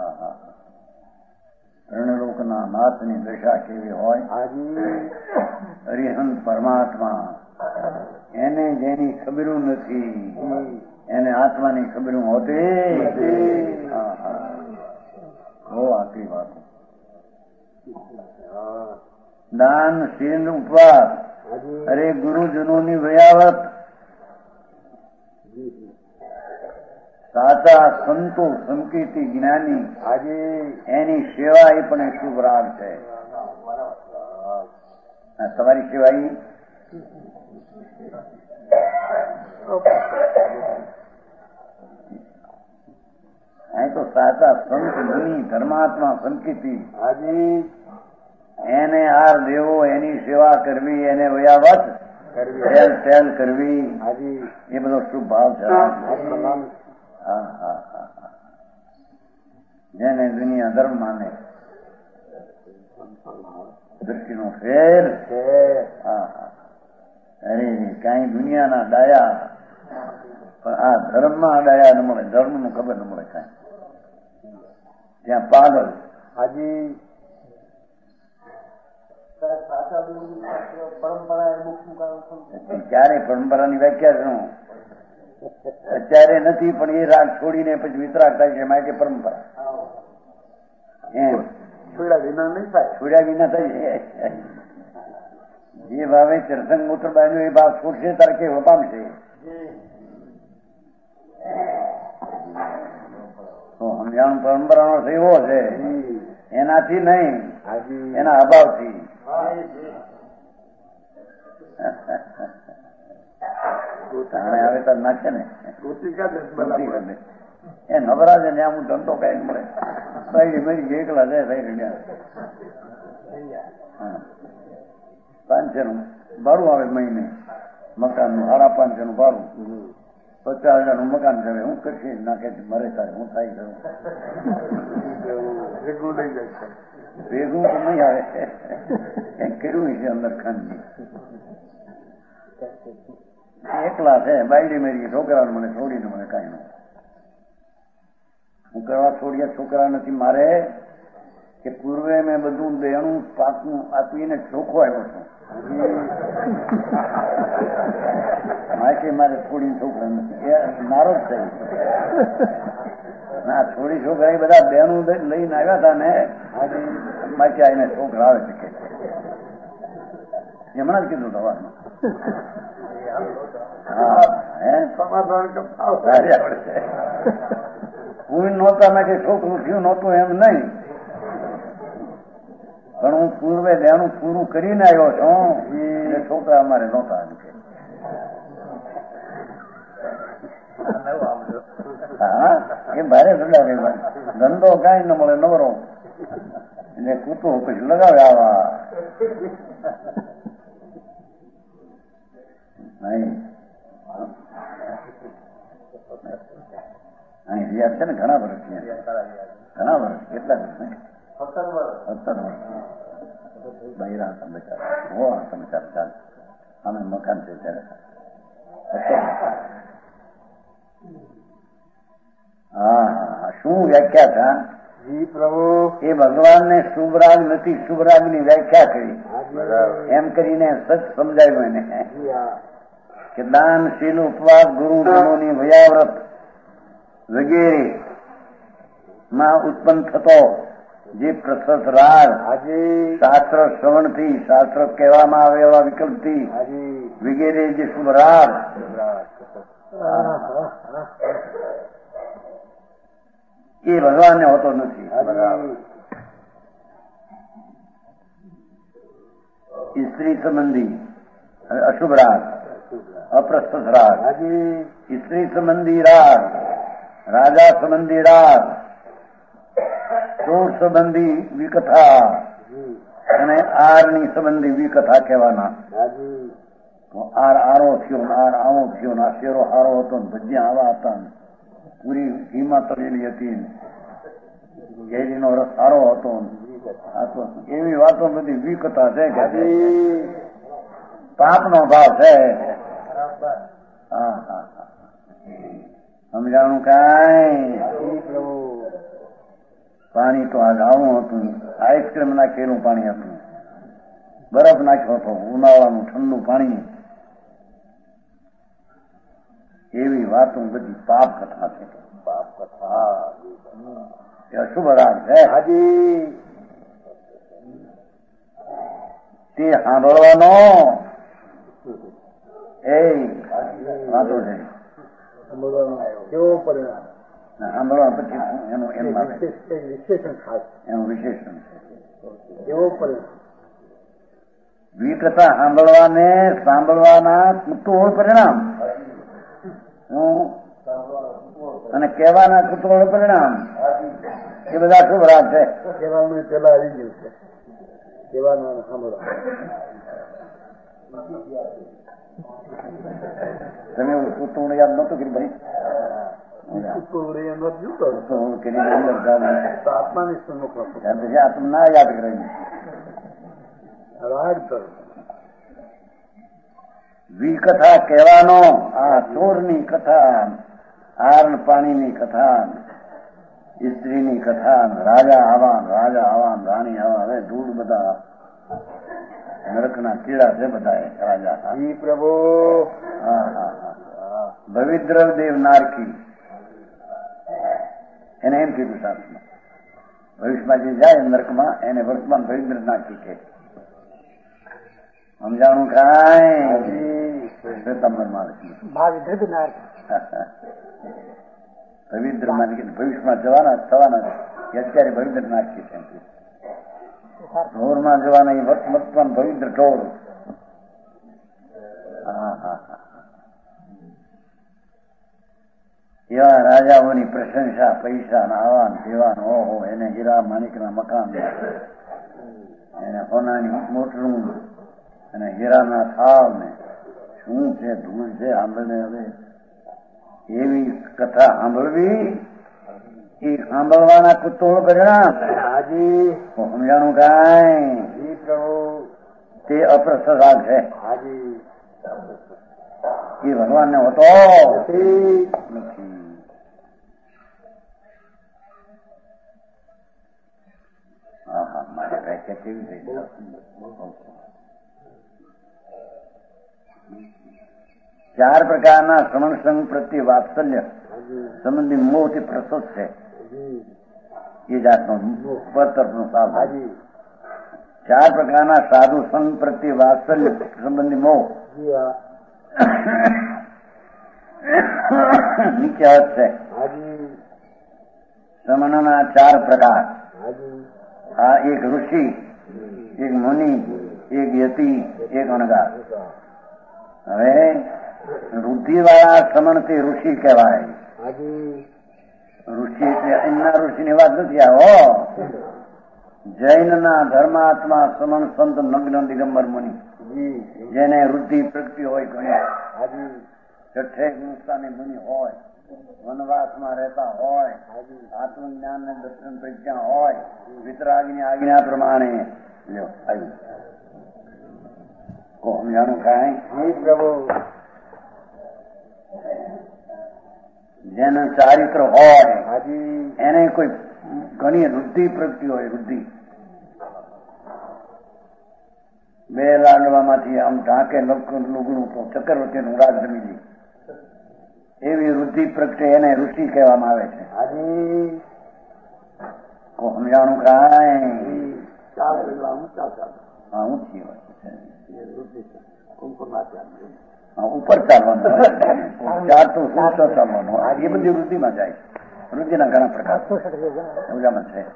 રણલોકના નાથની દશા કેવી હોય. હરિહંત પરમાત્મા એને જેની ખબરું નથી એને આત્માની ખબરું હોતી. બહુ આકરી વાતો. દાન શીલ ઉપવાસ અરે ગુરુજનોની વયાવત સાચા સંતો સંકેતી જ્ઞાની એની સેવા એ પણ એક શુભ રાગ છે. તમારી સેવા અહીં તો સાચા સંત મુનિ ધર્માત્મા સંકેતી એને હાર દેવો એની સેવા કરવી એને વયાવત સેલ કરવી એ બધો શુભ ભાવ છે. જેને દુનિયા ધર્મ માને દ્રષ્ટિનો ફેર છે. અરે કઈ દુનિયાના ડાયા પણ આ ધર્મમાં ડાયા ન મળે. ધર્મ નું ખબર ન મળે કઈ. ત્યાં પાગલ ક્યારે પરંપરાની વ્યાખ્યા શું? અત્યારે નથી, પણ એ રાગ છોડીને પછી વિતરાગ થાય છે, માટે પરંપરા. એમ છોડ્યા વિના નહીં થાય, છોડ્યા વિના થાય. જે ભાવે ચરસંગ મૂત્ર બાંધ્યો એ ભાવ છોડશે તારે કેવો પામશે. તો સમજાણું પરંપરાનો એવો છે, એનાથી નહીં, એના અભાવથી. આવે તો નાખે ને એ નવરાજે ને આમ ધંધો કઈ મળે, કઈ મેરી એકલા જાય થઈ 500 નું ભાડું આવે મહિને મકાન નું, 550 નું ભાડું, 50,000 નું મકાન કરે. હું કરશે નાખે મરે તારે હું થાય કરું ભેગું તો નહીં આવે. કઈ કર્યું છે અંદર ખાંડની એકલા છે, બાયડી મેરી છોકરા મને છોડીને મને કઈ ન. હું કરવા છોડ્યા છોકરા નથી મારે, કે પૂર્વે મેં બધું દેણું પાકનું આપીને ચોખ્ખો આવ્યો છું. માટે મારે છોડી છોકરા નથી, એ મારો જ થયું. ના છોડી છોકરા એ બધા દેણું લઈને આવ્યા હતા ને, બાકી આવીને છોકરા આવે શકે. હમણાં જ કીધું થવાનું. હું નહોતા નાખે છોકરું થયું નહોતું એમ નહીં, પણ હું પૂર્વે દેણું પૂરું કરીને આવ્યો છું, એ છોકરા અમારે નહોતા. હા એ ભારે ધંધા ધંધો કઈ ન મળે નવરો, એટલે કૂતું પછી લગાવે આવા. અહીં રિયાદ છે ને ઘણા વર્ષ, ઘણા વર્ષ, કેટલા વર્ષ? 17 વર્ષ. બૈરા સમાચાર હો, સમાચાર ચાલ અમે મકાન છે ત્યારે. હા શું વ્યાખ્યા હતા? જી પ્રભુ, એ ભગવાનને શુભરાગ નથી, શુભરાગ ની વ્યાખ્યા કરી એમ કરીને સચ સમજાવ્યું એને કે દાનશીલ, ઉપવાસ, ગુરુ ગુણોની વયાવ્રત વગેરે માં ઉત્પન્ન થતો જે પ્રશસ્ત રાગ શાસ્ત્ર શ્રવણથી, શાસ્ત્ર કહેવામાં આવે એવા વિકલ્પથી વગેરે જે શુભ રાગ એ ભગવાનને હોતો નથી. સ્ત્રી સંબંધી અશુભ રાગ, અપ્રસ્તુત રાગ, સ્ત્રી સંબંધી રાગ, રાજા સંબંધી રાગ, ચોર સંબંધી વિકથા અને આરની સંબંધી વિકથા કહેવાના. આર આરો થયો, આર આવો થયો, આ શેરો હારો હતો, ભજીયા આવા હતા, પૂરી ઘીમાં તળેલી હતી, ઘેરીનો રસ સારો હતો, એવી વાતો બધી વિકથા છે કે પાપનો ભાવ છે. હા હા સમજાણું કઈ? પાણી તો આજ આવું હતું, આઈસ્ક્રીમ નાખેલું પાણી હતું, બરફ નાખ્યો હતો, ઉનાળાનું ઠંડુ પાણી. એવી વાતો બધી પાપ કથા છે. પાપ કથા એ અશુભ રાગ છે. તે સાંભળવાનો એ વાતો છે. કેવો પરિણામ સાંભળવા પછી એનું વિશેષણ ખાસ, એનું વિશેષણ કેવો પરિણામ. વિકથા સાંભળવાના કુતૂહળ પરિણામ અને કહેવાના કુતૂહળ પરિણામ એ બધા શુભ રાગ છે. કહેવાનું પેલા આવી ગયું છે, કહેવાનું સાંભળવા. તમે કુતૂહળ યાદ નતું કે ભાઈ? આત્માની સન્મુખ આત્મા ના યાદ કરે, વિકથા કહેવાનો. આ ચોરની કથા, આર પાણીની કથા, સ્ત્રીની કથા, રાજા આવાન, રાણી આવાન, હવે ધૂળ બધા નરકના કીડા છે બધા રાજા. જી પ્રભુ. હા હા હા. ભવિદ્ર દેવ નારકી એને એમ કીધું શાસ્ત્રમાં, ભવિષ્યમાં જે જાય નરકમાં એને વર્તમાન ભવિદ્ર નારકી કે સમજાણું કાંઈ શ્વેતાંબરમાં ભવિદ્ર નારકી ભવિષ્યમાં જવાના થવાના છે અત્યારે ભવિદ્ર નારકી છે. ઢોરમાં જવાના એ વર્તમાન ભવિદ્ર ઢોર. હા હા હા. એવા રાજાઓની પ્રશંસા, પૈસા આવાન દેવાન, ઓહો એને હીરા માણિકના મકાન, એને સોનાની મોટરું અને હીરાના થાળ ને શું છે ધૂળ છે સાંભળને. હવે એવી કથા સાંભળવી એ સાંભળવાના કુતૂહલ પરિણામ. હાજી. સમજાણું કાંઈ તે અપ્રસરાગ છે. હાજી. એ ભગવાનને હોતો નથી. હા હા મારે વ્યાખ્યા કેવી થઈ. 4 પ્રકારના શ્રવણ સંઘ પ્રત્યે વાત્સલ્ય સંબંધી મોહથી પ્રસ્તુત છે. એ જાતનો તરફનો સાવ. 4 પ્રકારના સાધુ સંઘ પ્રત્યે વાત્સલ્ય સંબંધી મોહ નીચે અર્થ છે. શ્રમણના 4 પ્રકાર. આ એક ઋષિ, એક મુનિ, એક યતિ, એક અણગાર. હવે રુધિ વાળા શ્રમણથી ઋષિ કહેવાય. ઋષિ એટલે એમના ઋષિની વાત નથી આવો. જૈનના ધર્માત્મા શ્રમણ સંત નગ્ન દિગંબર મુનિ, જેને વૃદ્ધિ પ્રગતિ હોય ઘણી, છઠ્ઠે ગુણસ્થાની મુનિ હોય, વનવાસમાં રહેતા હોય, આત્મજ્ઞાન ને દર્શન પ્રજ્ઞા હોય, વિતરાગની આજ્ઞા પ્રમાણે આવ્યું. સમજાણું કાંઈ? પ્રભુ. જેનું ચારિત્ર હોય એને કોઈ ઘણી વૃદ્ધિ પ્રગતિ હોય. વૃદ્ધિ 2 લાડવામાંથી આમ ઢાંકે લુગડું તો ચક્રવર્તીનું રાજ જમી લે એવી વૃદ્ધિ પ્રગટે એને ઋષિ કહેવામાં આવે છે. સમજાણું કાંઈ? હા ઊંચી હોય ઉપર ચાલવાનું, ચાલતું સૂચતો ચાલવાનું, એ બધી વૃદ્ધિમાં જાય. વૃદ્ધિના ઘણા પ્રકાર સમજામાં છે.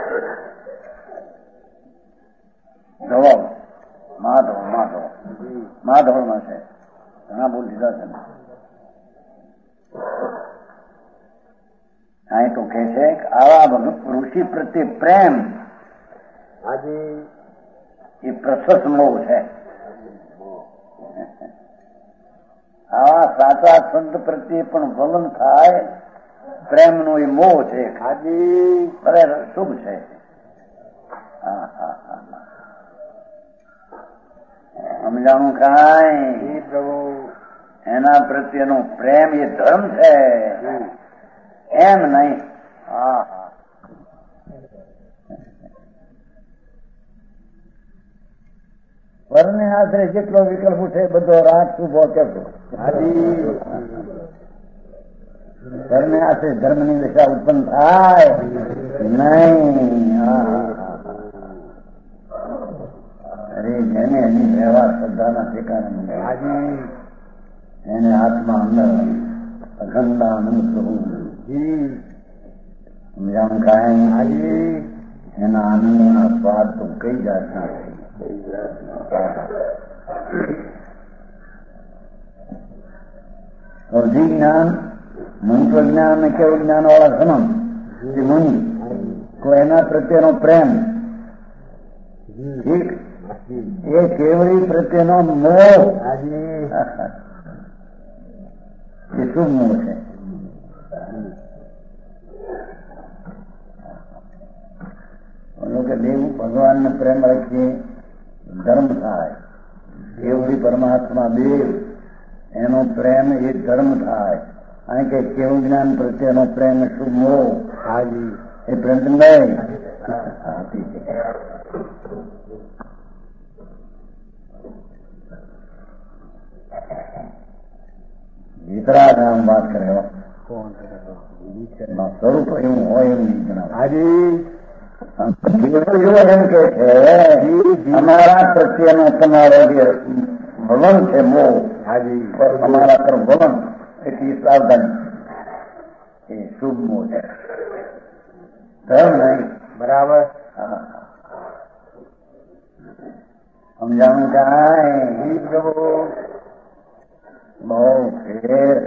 ધવલ માધવ માધવમાં છે ઘણા બોલ દીધા છે. અહીં તો કે છે કે આવા ઋષિ પ્રત્યે પ્રેમ એ પ્રશસ્ત મોહ છે. આવા સાચા સંત પ્રત્યે પણ વલન થાય પ્રેમનો એ મોહ છે. અરે શુભ છે. હા હા હા. સમજાણું કાંઈ? એના પ્રત્યેનો પ્રેમ એ ધર્મ છે એમ નહીં. હા હા. વરને આશરે જેટલો વિકલ્પ છે બધો રાગ શુભો કરતો. વરને આશરે ધર્મની દિશા ઉત્પન્ન થાય નહીં. અરે જેને એની વ્યવહાર શ્રદ્ધાના ઠેકાણે એને આત્મા અંદર અખંડાનંદ સમજાણ કાંઈ? એના આનંદના સ્વાદ તો કઈ જાતના છે. અવધિ જ્ઞાન, મંત્ર જ્ઞાન અને કેવળ જ્ઞાન વાળા સમમ જે મુનિ તો એના પ્રત્યેનો પ્રેમ ઠીક, એ કેવળી પ્રત્યેનો મોહ એ શું મોહ છે? કે દેવ ભગવાનને પ્રેમ રાખીએ ધર્મ થાય. કેવળી પરમાત્મા દેવ એનો પ્રેમ એ ધર્મ થાય. અહીં કે કેવું જ્ઞાન પ્રત્યેનો પ્રેમ શું મોહ એ પ્રેમ નહીં. વિતરાગ વાત કર્યો સ્વરૂપ એવું હોય એવું નહીં જણાવે. એમ કે છે અમારા પ્રત્યેનો તમારો જે વલણ છે મોહ, અમારા પર વલણ એટલી સાવધાની એ શુભ મોહ છે. ધર્મ નહીં. બરાબર. સમજાણું કાંઈ બહુ ફેર.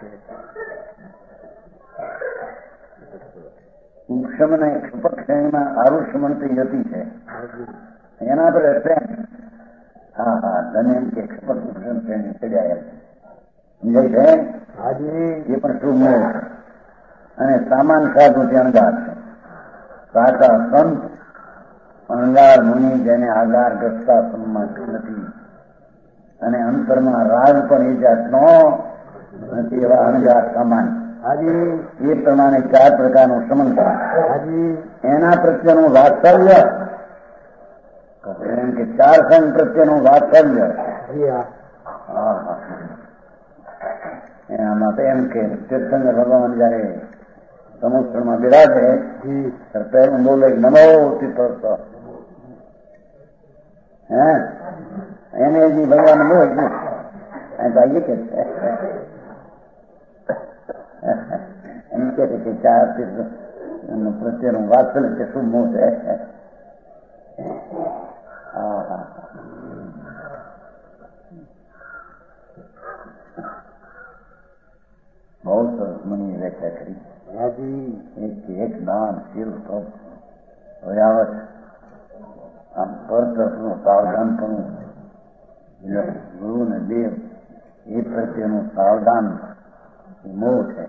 ઉપશમ ને ક્ષુપક શ્રેણીમાં આરુષમણતી યતિ છે એના પર પ્રેમ. હા હા ધન એમ કે ક્ષુપક ઉપશમ શ્રેણી ચડ્યા સમજાય છે. એ પણ શુભ મોહ છે. અને સામાન સાધુ તે અણગાર છે. સાચા સંત અણગાર મુનિ જેને આગાર ગસતા સન્માન નથી અને અંતરમાં રાગ પણ એ જાતનો નથી એવા અણગાર સામાન. એ પ્રમાણે 4 પ્રકારનું સમન્તા. એના પ્રત્યેનું વાત્સલ્ય એમ કે 4 સંઘ પ્રત્યેનું વાત્સલ્ય. એના માટે એમ કે તીર્થંકર ભગવાન જયારે સમુદ્રમાં બિરાજે પહેલું બોલે નમો તીર્થ. એને હજી ભગવાન બોલ ને આવીએ કે એમ કે છે કે 4 તીર્થ પ્રત્યેનું વાત્સલ્ય છે શું મોહ છે. બહુ સરસ મને વ્યાખ્યા કરી. એક દાન શીલ આવત આમ પરતરફનું સાવધાનપણું ગુરુ ને દેવ એ પ્રત્યેનું સાવધાન મોહ છે.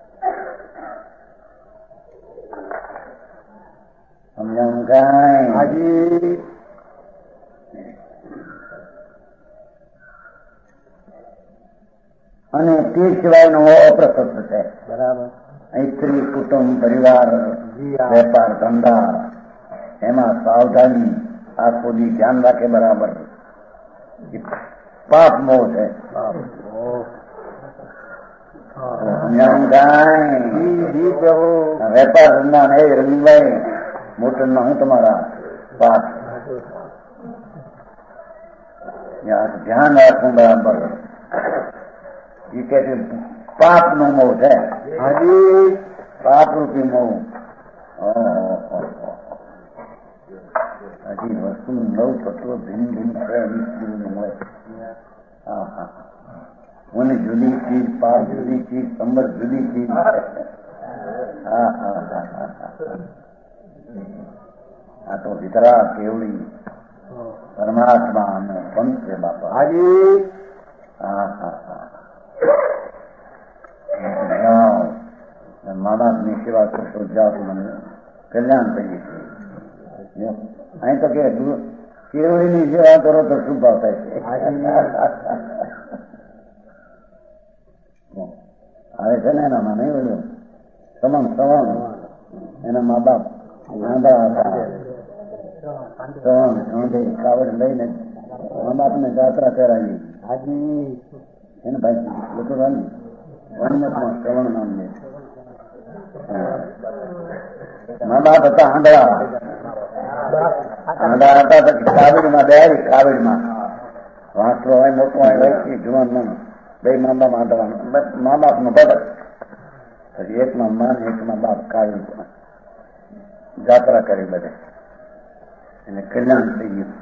સમજાવું કાંઈ. અને તે સિવાયનો અપ્રશસ્ત છે. બરાબર. અહીં સ્ત્રી કુટુંબ પરિવાર વેપાર ધંધા એમાં સાવધાની આખો દી ધ્યાન રાખે બરાબર. પાપ મોહ છે. વેપાર ધંધા ને રવિભાઈ મોટર ના હું તમારા પાપ ધ્યાન રાખવું બરાબર. એ કે પાપ નો મોહ છે. પાપ રૂપી મોહ. હજી વસ્તુ નવ તત્વો ભિન્ન ભિન્ન છે. મને જુદી ચીજ, પાપ જુદી ચીજ, સંબંધ જુદી ચીજ. આ તો વિતરાગ કેવડી પરમાત્મા અને પંચ છે બાપા. મા બાપની સેવા કરશો જાઓ મને કલ્યાણ થઈએ છીએ. અહીં તો કે કેવડીની સેવા કરો તો શું ભાવ થાય છે. હવે છે ને એનામાં નહીં બોલ્યું સવન એના મા બાપ આંધા હતા. કાવડ લઈને મા બાપ ને જાત્રા કરાવી. એને ભાઈ લોકો શ્રવણ નામ લે. મા બાપ હતા આંધળા હતા. પછી કાવડમાં બેહારી. કાવડમાં વાંસલો હોય મોટો હોય જુવાન મન બે મા બાપ આંધળા. મા બાપ નો બદલ પછી એકમાં માન એકમાં બાપ કાવડ જાત્રા કરી બધે એને કલ્યાણ થઈ ગયું.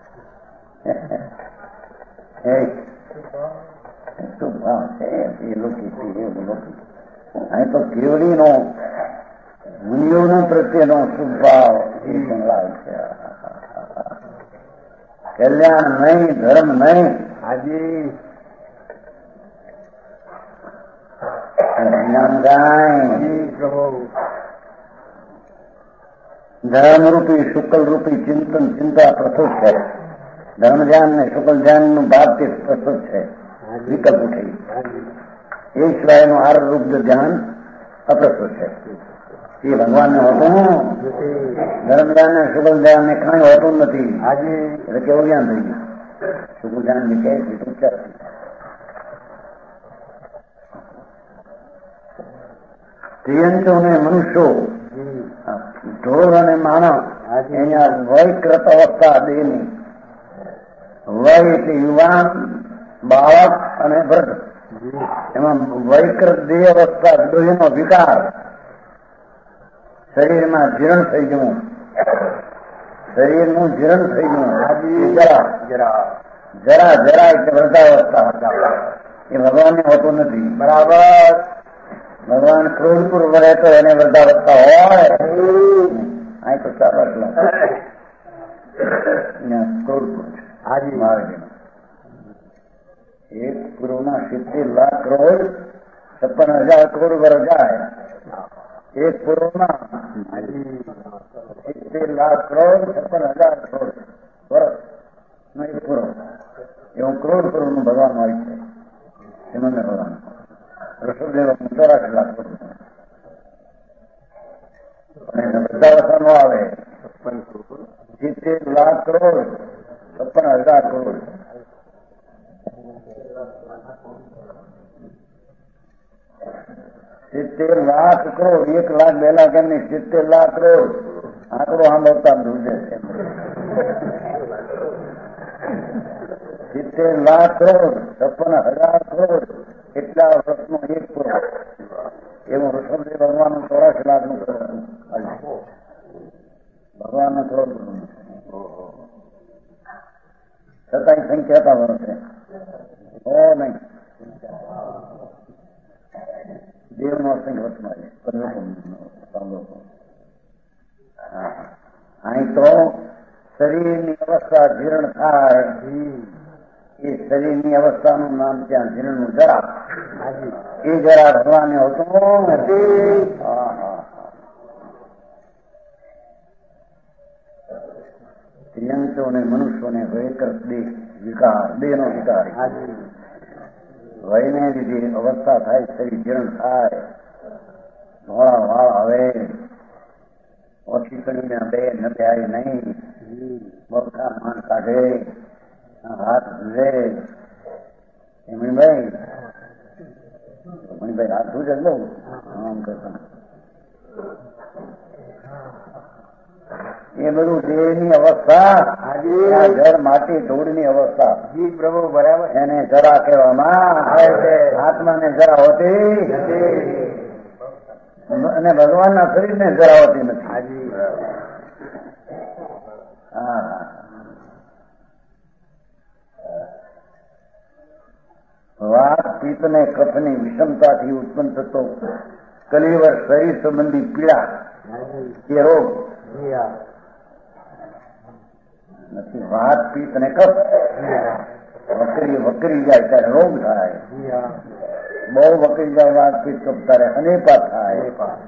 શું ભાવ છે એ લોકી અહીં તો કેવડીનો મુનિઓનો પ્રત્યેનો શુભ ભાવ એ પણ લાવ છે. કલ્યાણ નહીં, ધર્મ નહીં. ધર્મરૂપી શુકલરૂપી ચિંતન ચિંતા પ્રસ્તુત છે. ધર્મ ધ્યાન ને શુકલ ધ્યાન નું ભાગ તે પ્રસ્તુત છે. વિકલ્પ ઉઠી એ સિવાયનું આરરૂપ ધ્યાન અપ્રસ્તુત છે. એ ભગવાનને હોતું ધર્મ ધ્યાન ને શુકલ ધ્યાન ને કઈ હોતું નથી. એટલે કેવું જ્ઞાન થઈ ગયું. શુકલ ધ્યાન ની કે સ્ત્રીયંતો અને મનુષ્યો, ઢોર અને માનવ, અહીંયા વયકૃત અવસ્થા દેહની. વય એટલે યુવાન, બાળક અને વૃદ્ધ. એમાં વયકૃત દેહ અવસ્થા દેહનો વિકાર, શરીરમાં જીર્ણ થઈ જવું, શરીરનું જીર્ણ થઈ જવું, જરા એટલે વૃદ્ધાવસ્થા. એ ભગવાનને હોતું નથી. બરાબર. ભગવાન ક્રોધપૂર્વ રહે તો એને વૃદ્ધાવસ્થા હોય. અહીં તો ક્રોધપુર એક પૂર્વમાં 70 લાખ કરોડ 56,000 કરોડ વર્ષ જાય. એક પૂર્વમાં 70 લાખ કરોડ 56,000 કરોડ વર્ષ નો એક પૂર્વ. એવું કરોડ પૂર્વનું ભગવાન હોય છે. શ્રીમંદ ભગવાન ઋષભદેવ 84 લાખ કરોડ. અને વૃદ્ધાવસ્થા નો આવે. 70 લાખ કરોડ 56,000 કરોડ. 70 લાખ કરોડ. 1 લાખ 2 લાખ એમ નહીં, 70 લાખ કરોડ. આંકડો સાંભળતા ધૂજે છે. 70 લાખ કરોડ 56,000 કરોડ એટલા વર્ષનો એક પૂરો. એવું ઋષભદેવ ભગવાનનું 84 લાખનું કરોડ. ભગવાનનો કરોડ છતાંય સંખ્યા વર્ષે નહીં. દેવનો સંખ્યા અહીં તો શરીરની અવસ્થા જીર્ણ થાય. એ શરીરની અવસ્થાનું નામ ત્યાં જીર્ણનું જરા. એ જરા ભગવાનને હોતું નથી. સ્ત્રીયંતો અને મનુષ્યોને વયકૃત દેહ વિકાર, દેહનો વિકાર. વયને લીધે અવસ્થા થાય, શરીર જીર્ણ થાય, ધોળા વાળ આવે, ઓછી કરીને બે નબ્યાય નહીં, બરખા માન કાઢે, હાથ ધુએ. મણિભાઈ હાથ ધુજે બહુ આમ કરતા. એ બધું દેહની અવસ્થા, જળ માટી ધૂળની અવસ્થા. જી પ્રભુ, બરાબર. એને જરા કહેવામાં આવે છે. આત્માને જરા હોતી અને ભગવાનના શરીરને જરા હોતી નથી. વાત પિત્ત ને કફની વિષમતાથી ઉત્પન્ન થતો કલીવર શરીર સંબંધી પીડા એ રોગ નથી. વાત પિત્ત ને કફ વકરી જાય ત્યારે રોગ થાય. બહુ વકરી જાય વાત પિત્ત કફ ત્યારે અનેપા થાય.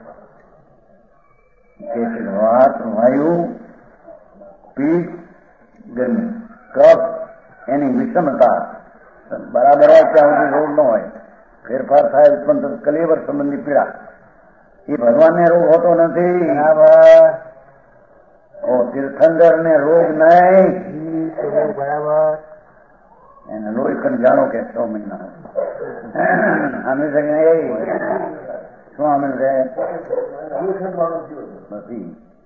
વાત વાયુ પિત્ત ગરમી કફ એની વિષમતા બરાબર હોય ત્યાં સુધી રોગ ન હોય. ફેરફાર થાય ઉત્પન્ન થતો કલીવર સંબંધી પીડા એ ભગવાનને રોગ હોતો નથી. બરાબર. તીર્થંકર ને રોગ નહીં. બરાબર. એને લોહી ખંડ જાણો કે 6 મહિના આમે છે કે શું આમે છે નથી.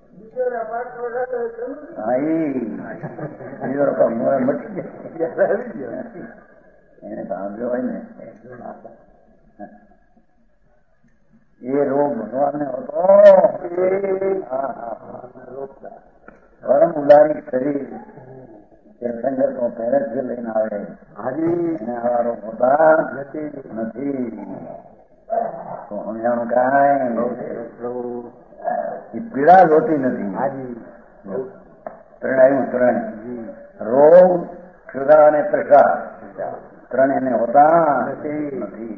એને સાંભળ્યો હોય ને એ રોગ ભગવાનને હતો. પરમ ઉદારી શરીર તીર્થંકર તો પહેરેથી લઈને આવે. એને આવા રોગ હોતા નથી. તો સમજાણું કાંઈ એ પીડા જોતી નથી. ત્રણ આવ્યું. ત્રણ રોગ, ક્ષુધા અને તૃષા ત્રણ એને હોતા નથી.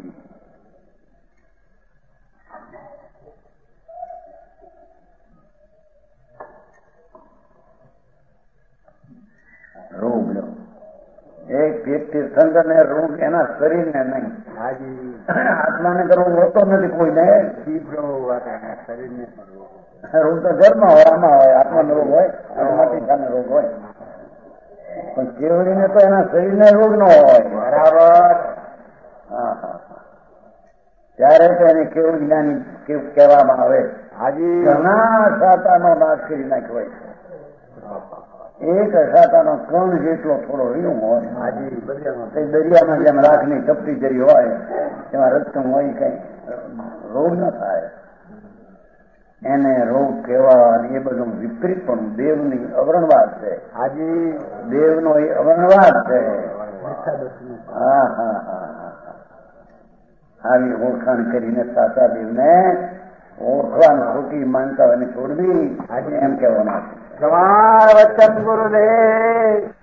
રોગ લો એક તીર્થંકર ને રોગ એના શરીરને નહીં. આત્માને તો રોગ હોતો નથી કોઈને. શરીરને રોગ તો ઘરમાં હોય, આમાં હોય. આત્માનો રોગ હોય, માટીકાને રોગ હોય, પણ કેવડીને તો એના શરીરને રોગ ન હોય. બરાબર. ત્યારે તો એને કેવું જ્ઞાની કહેવામાં આવે. હાજી ઘણા સાતાનો નાશ કરી નાખ્યો છે. એક સાતાનો કણ જેટલો થોડો રહ્યો હોય. હાજી દરિયામાં જેમ રાખની તપતી જરી હોય એમાં રક્તમ હોય, કઈ રોગ ન થાય. એને રોગ કહેવા એ બધું વિપરીત પણ દેવની અવરણવાદ છે. હાજી દેવનો એ અવરણવાદ છે. હા હા હા આવી ઓળખાણ કરીને સાચા દેવને ઓળખવાનું ખોટી માનતા એને છોડવી આજે એમ કહેવાનું. વચન ગુરુદેવ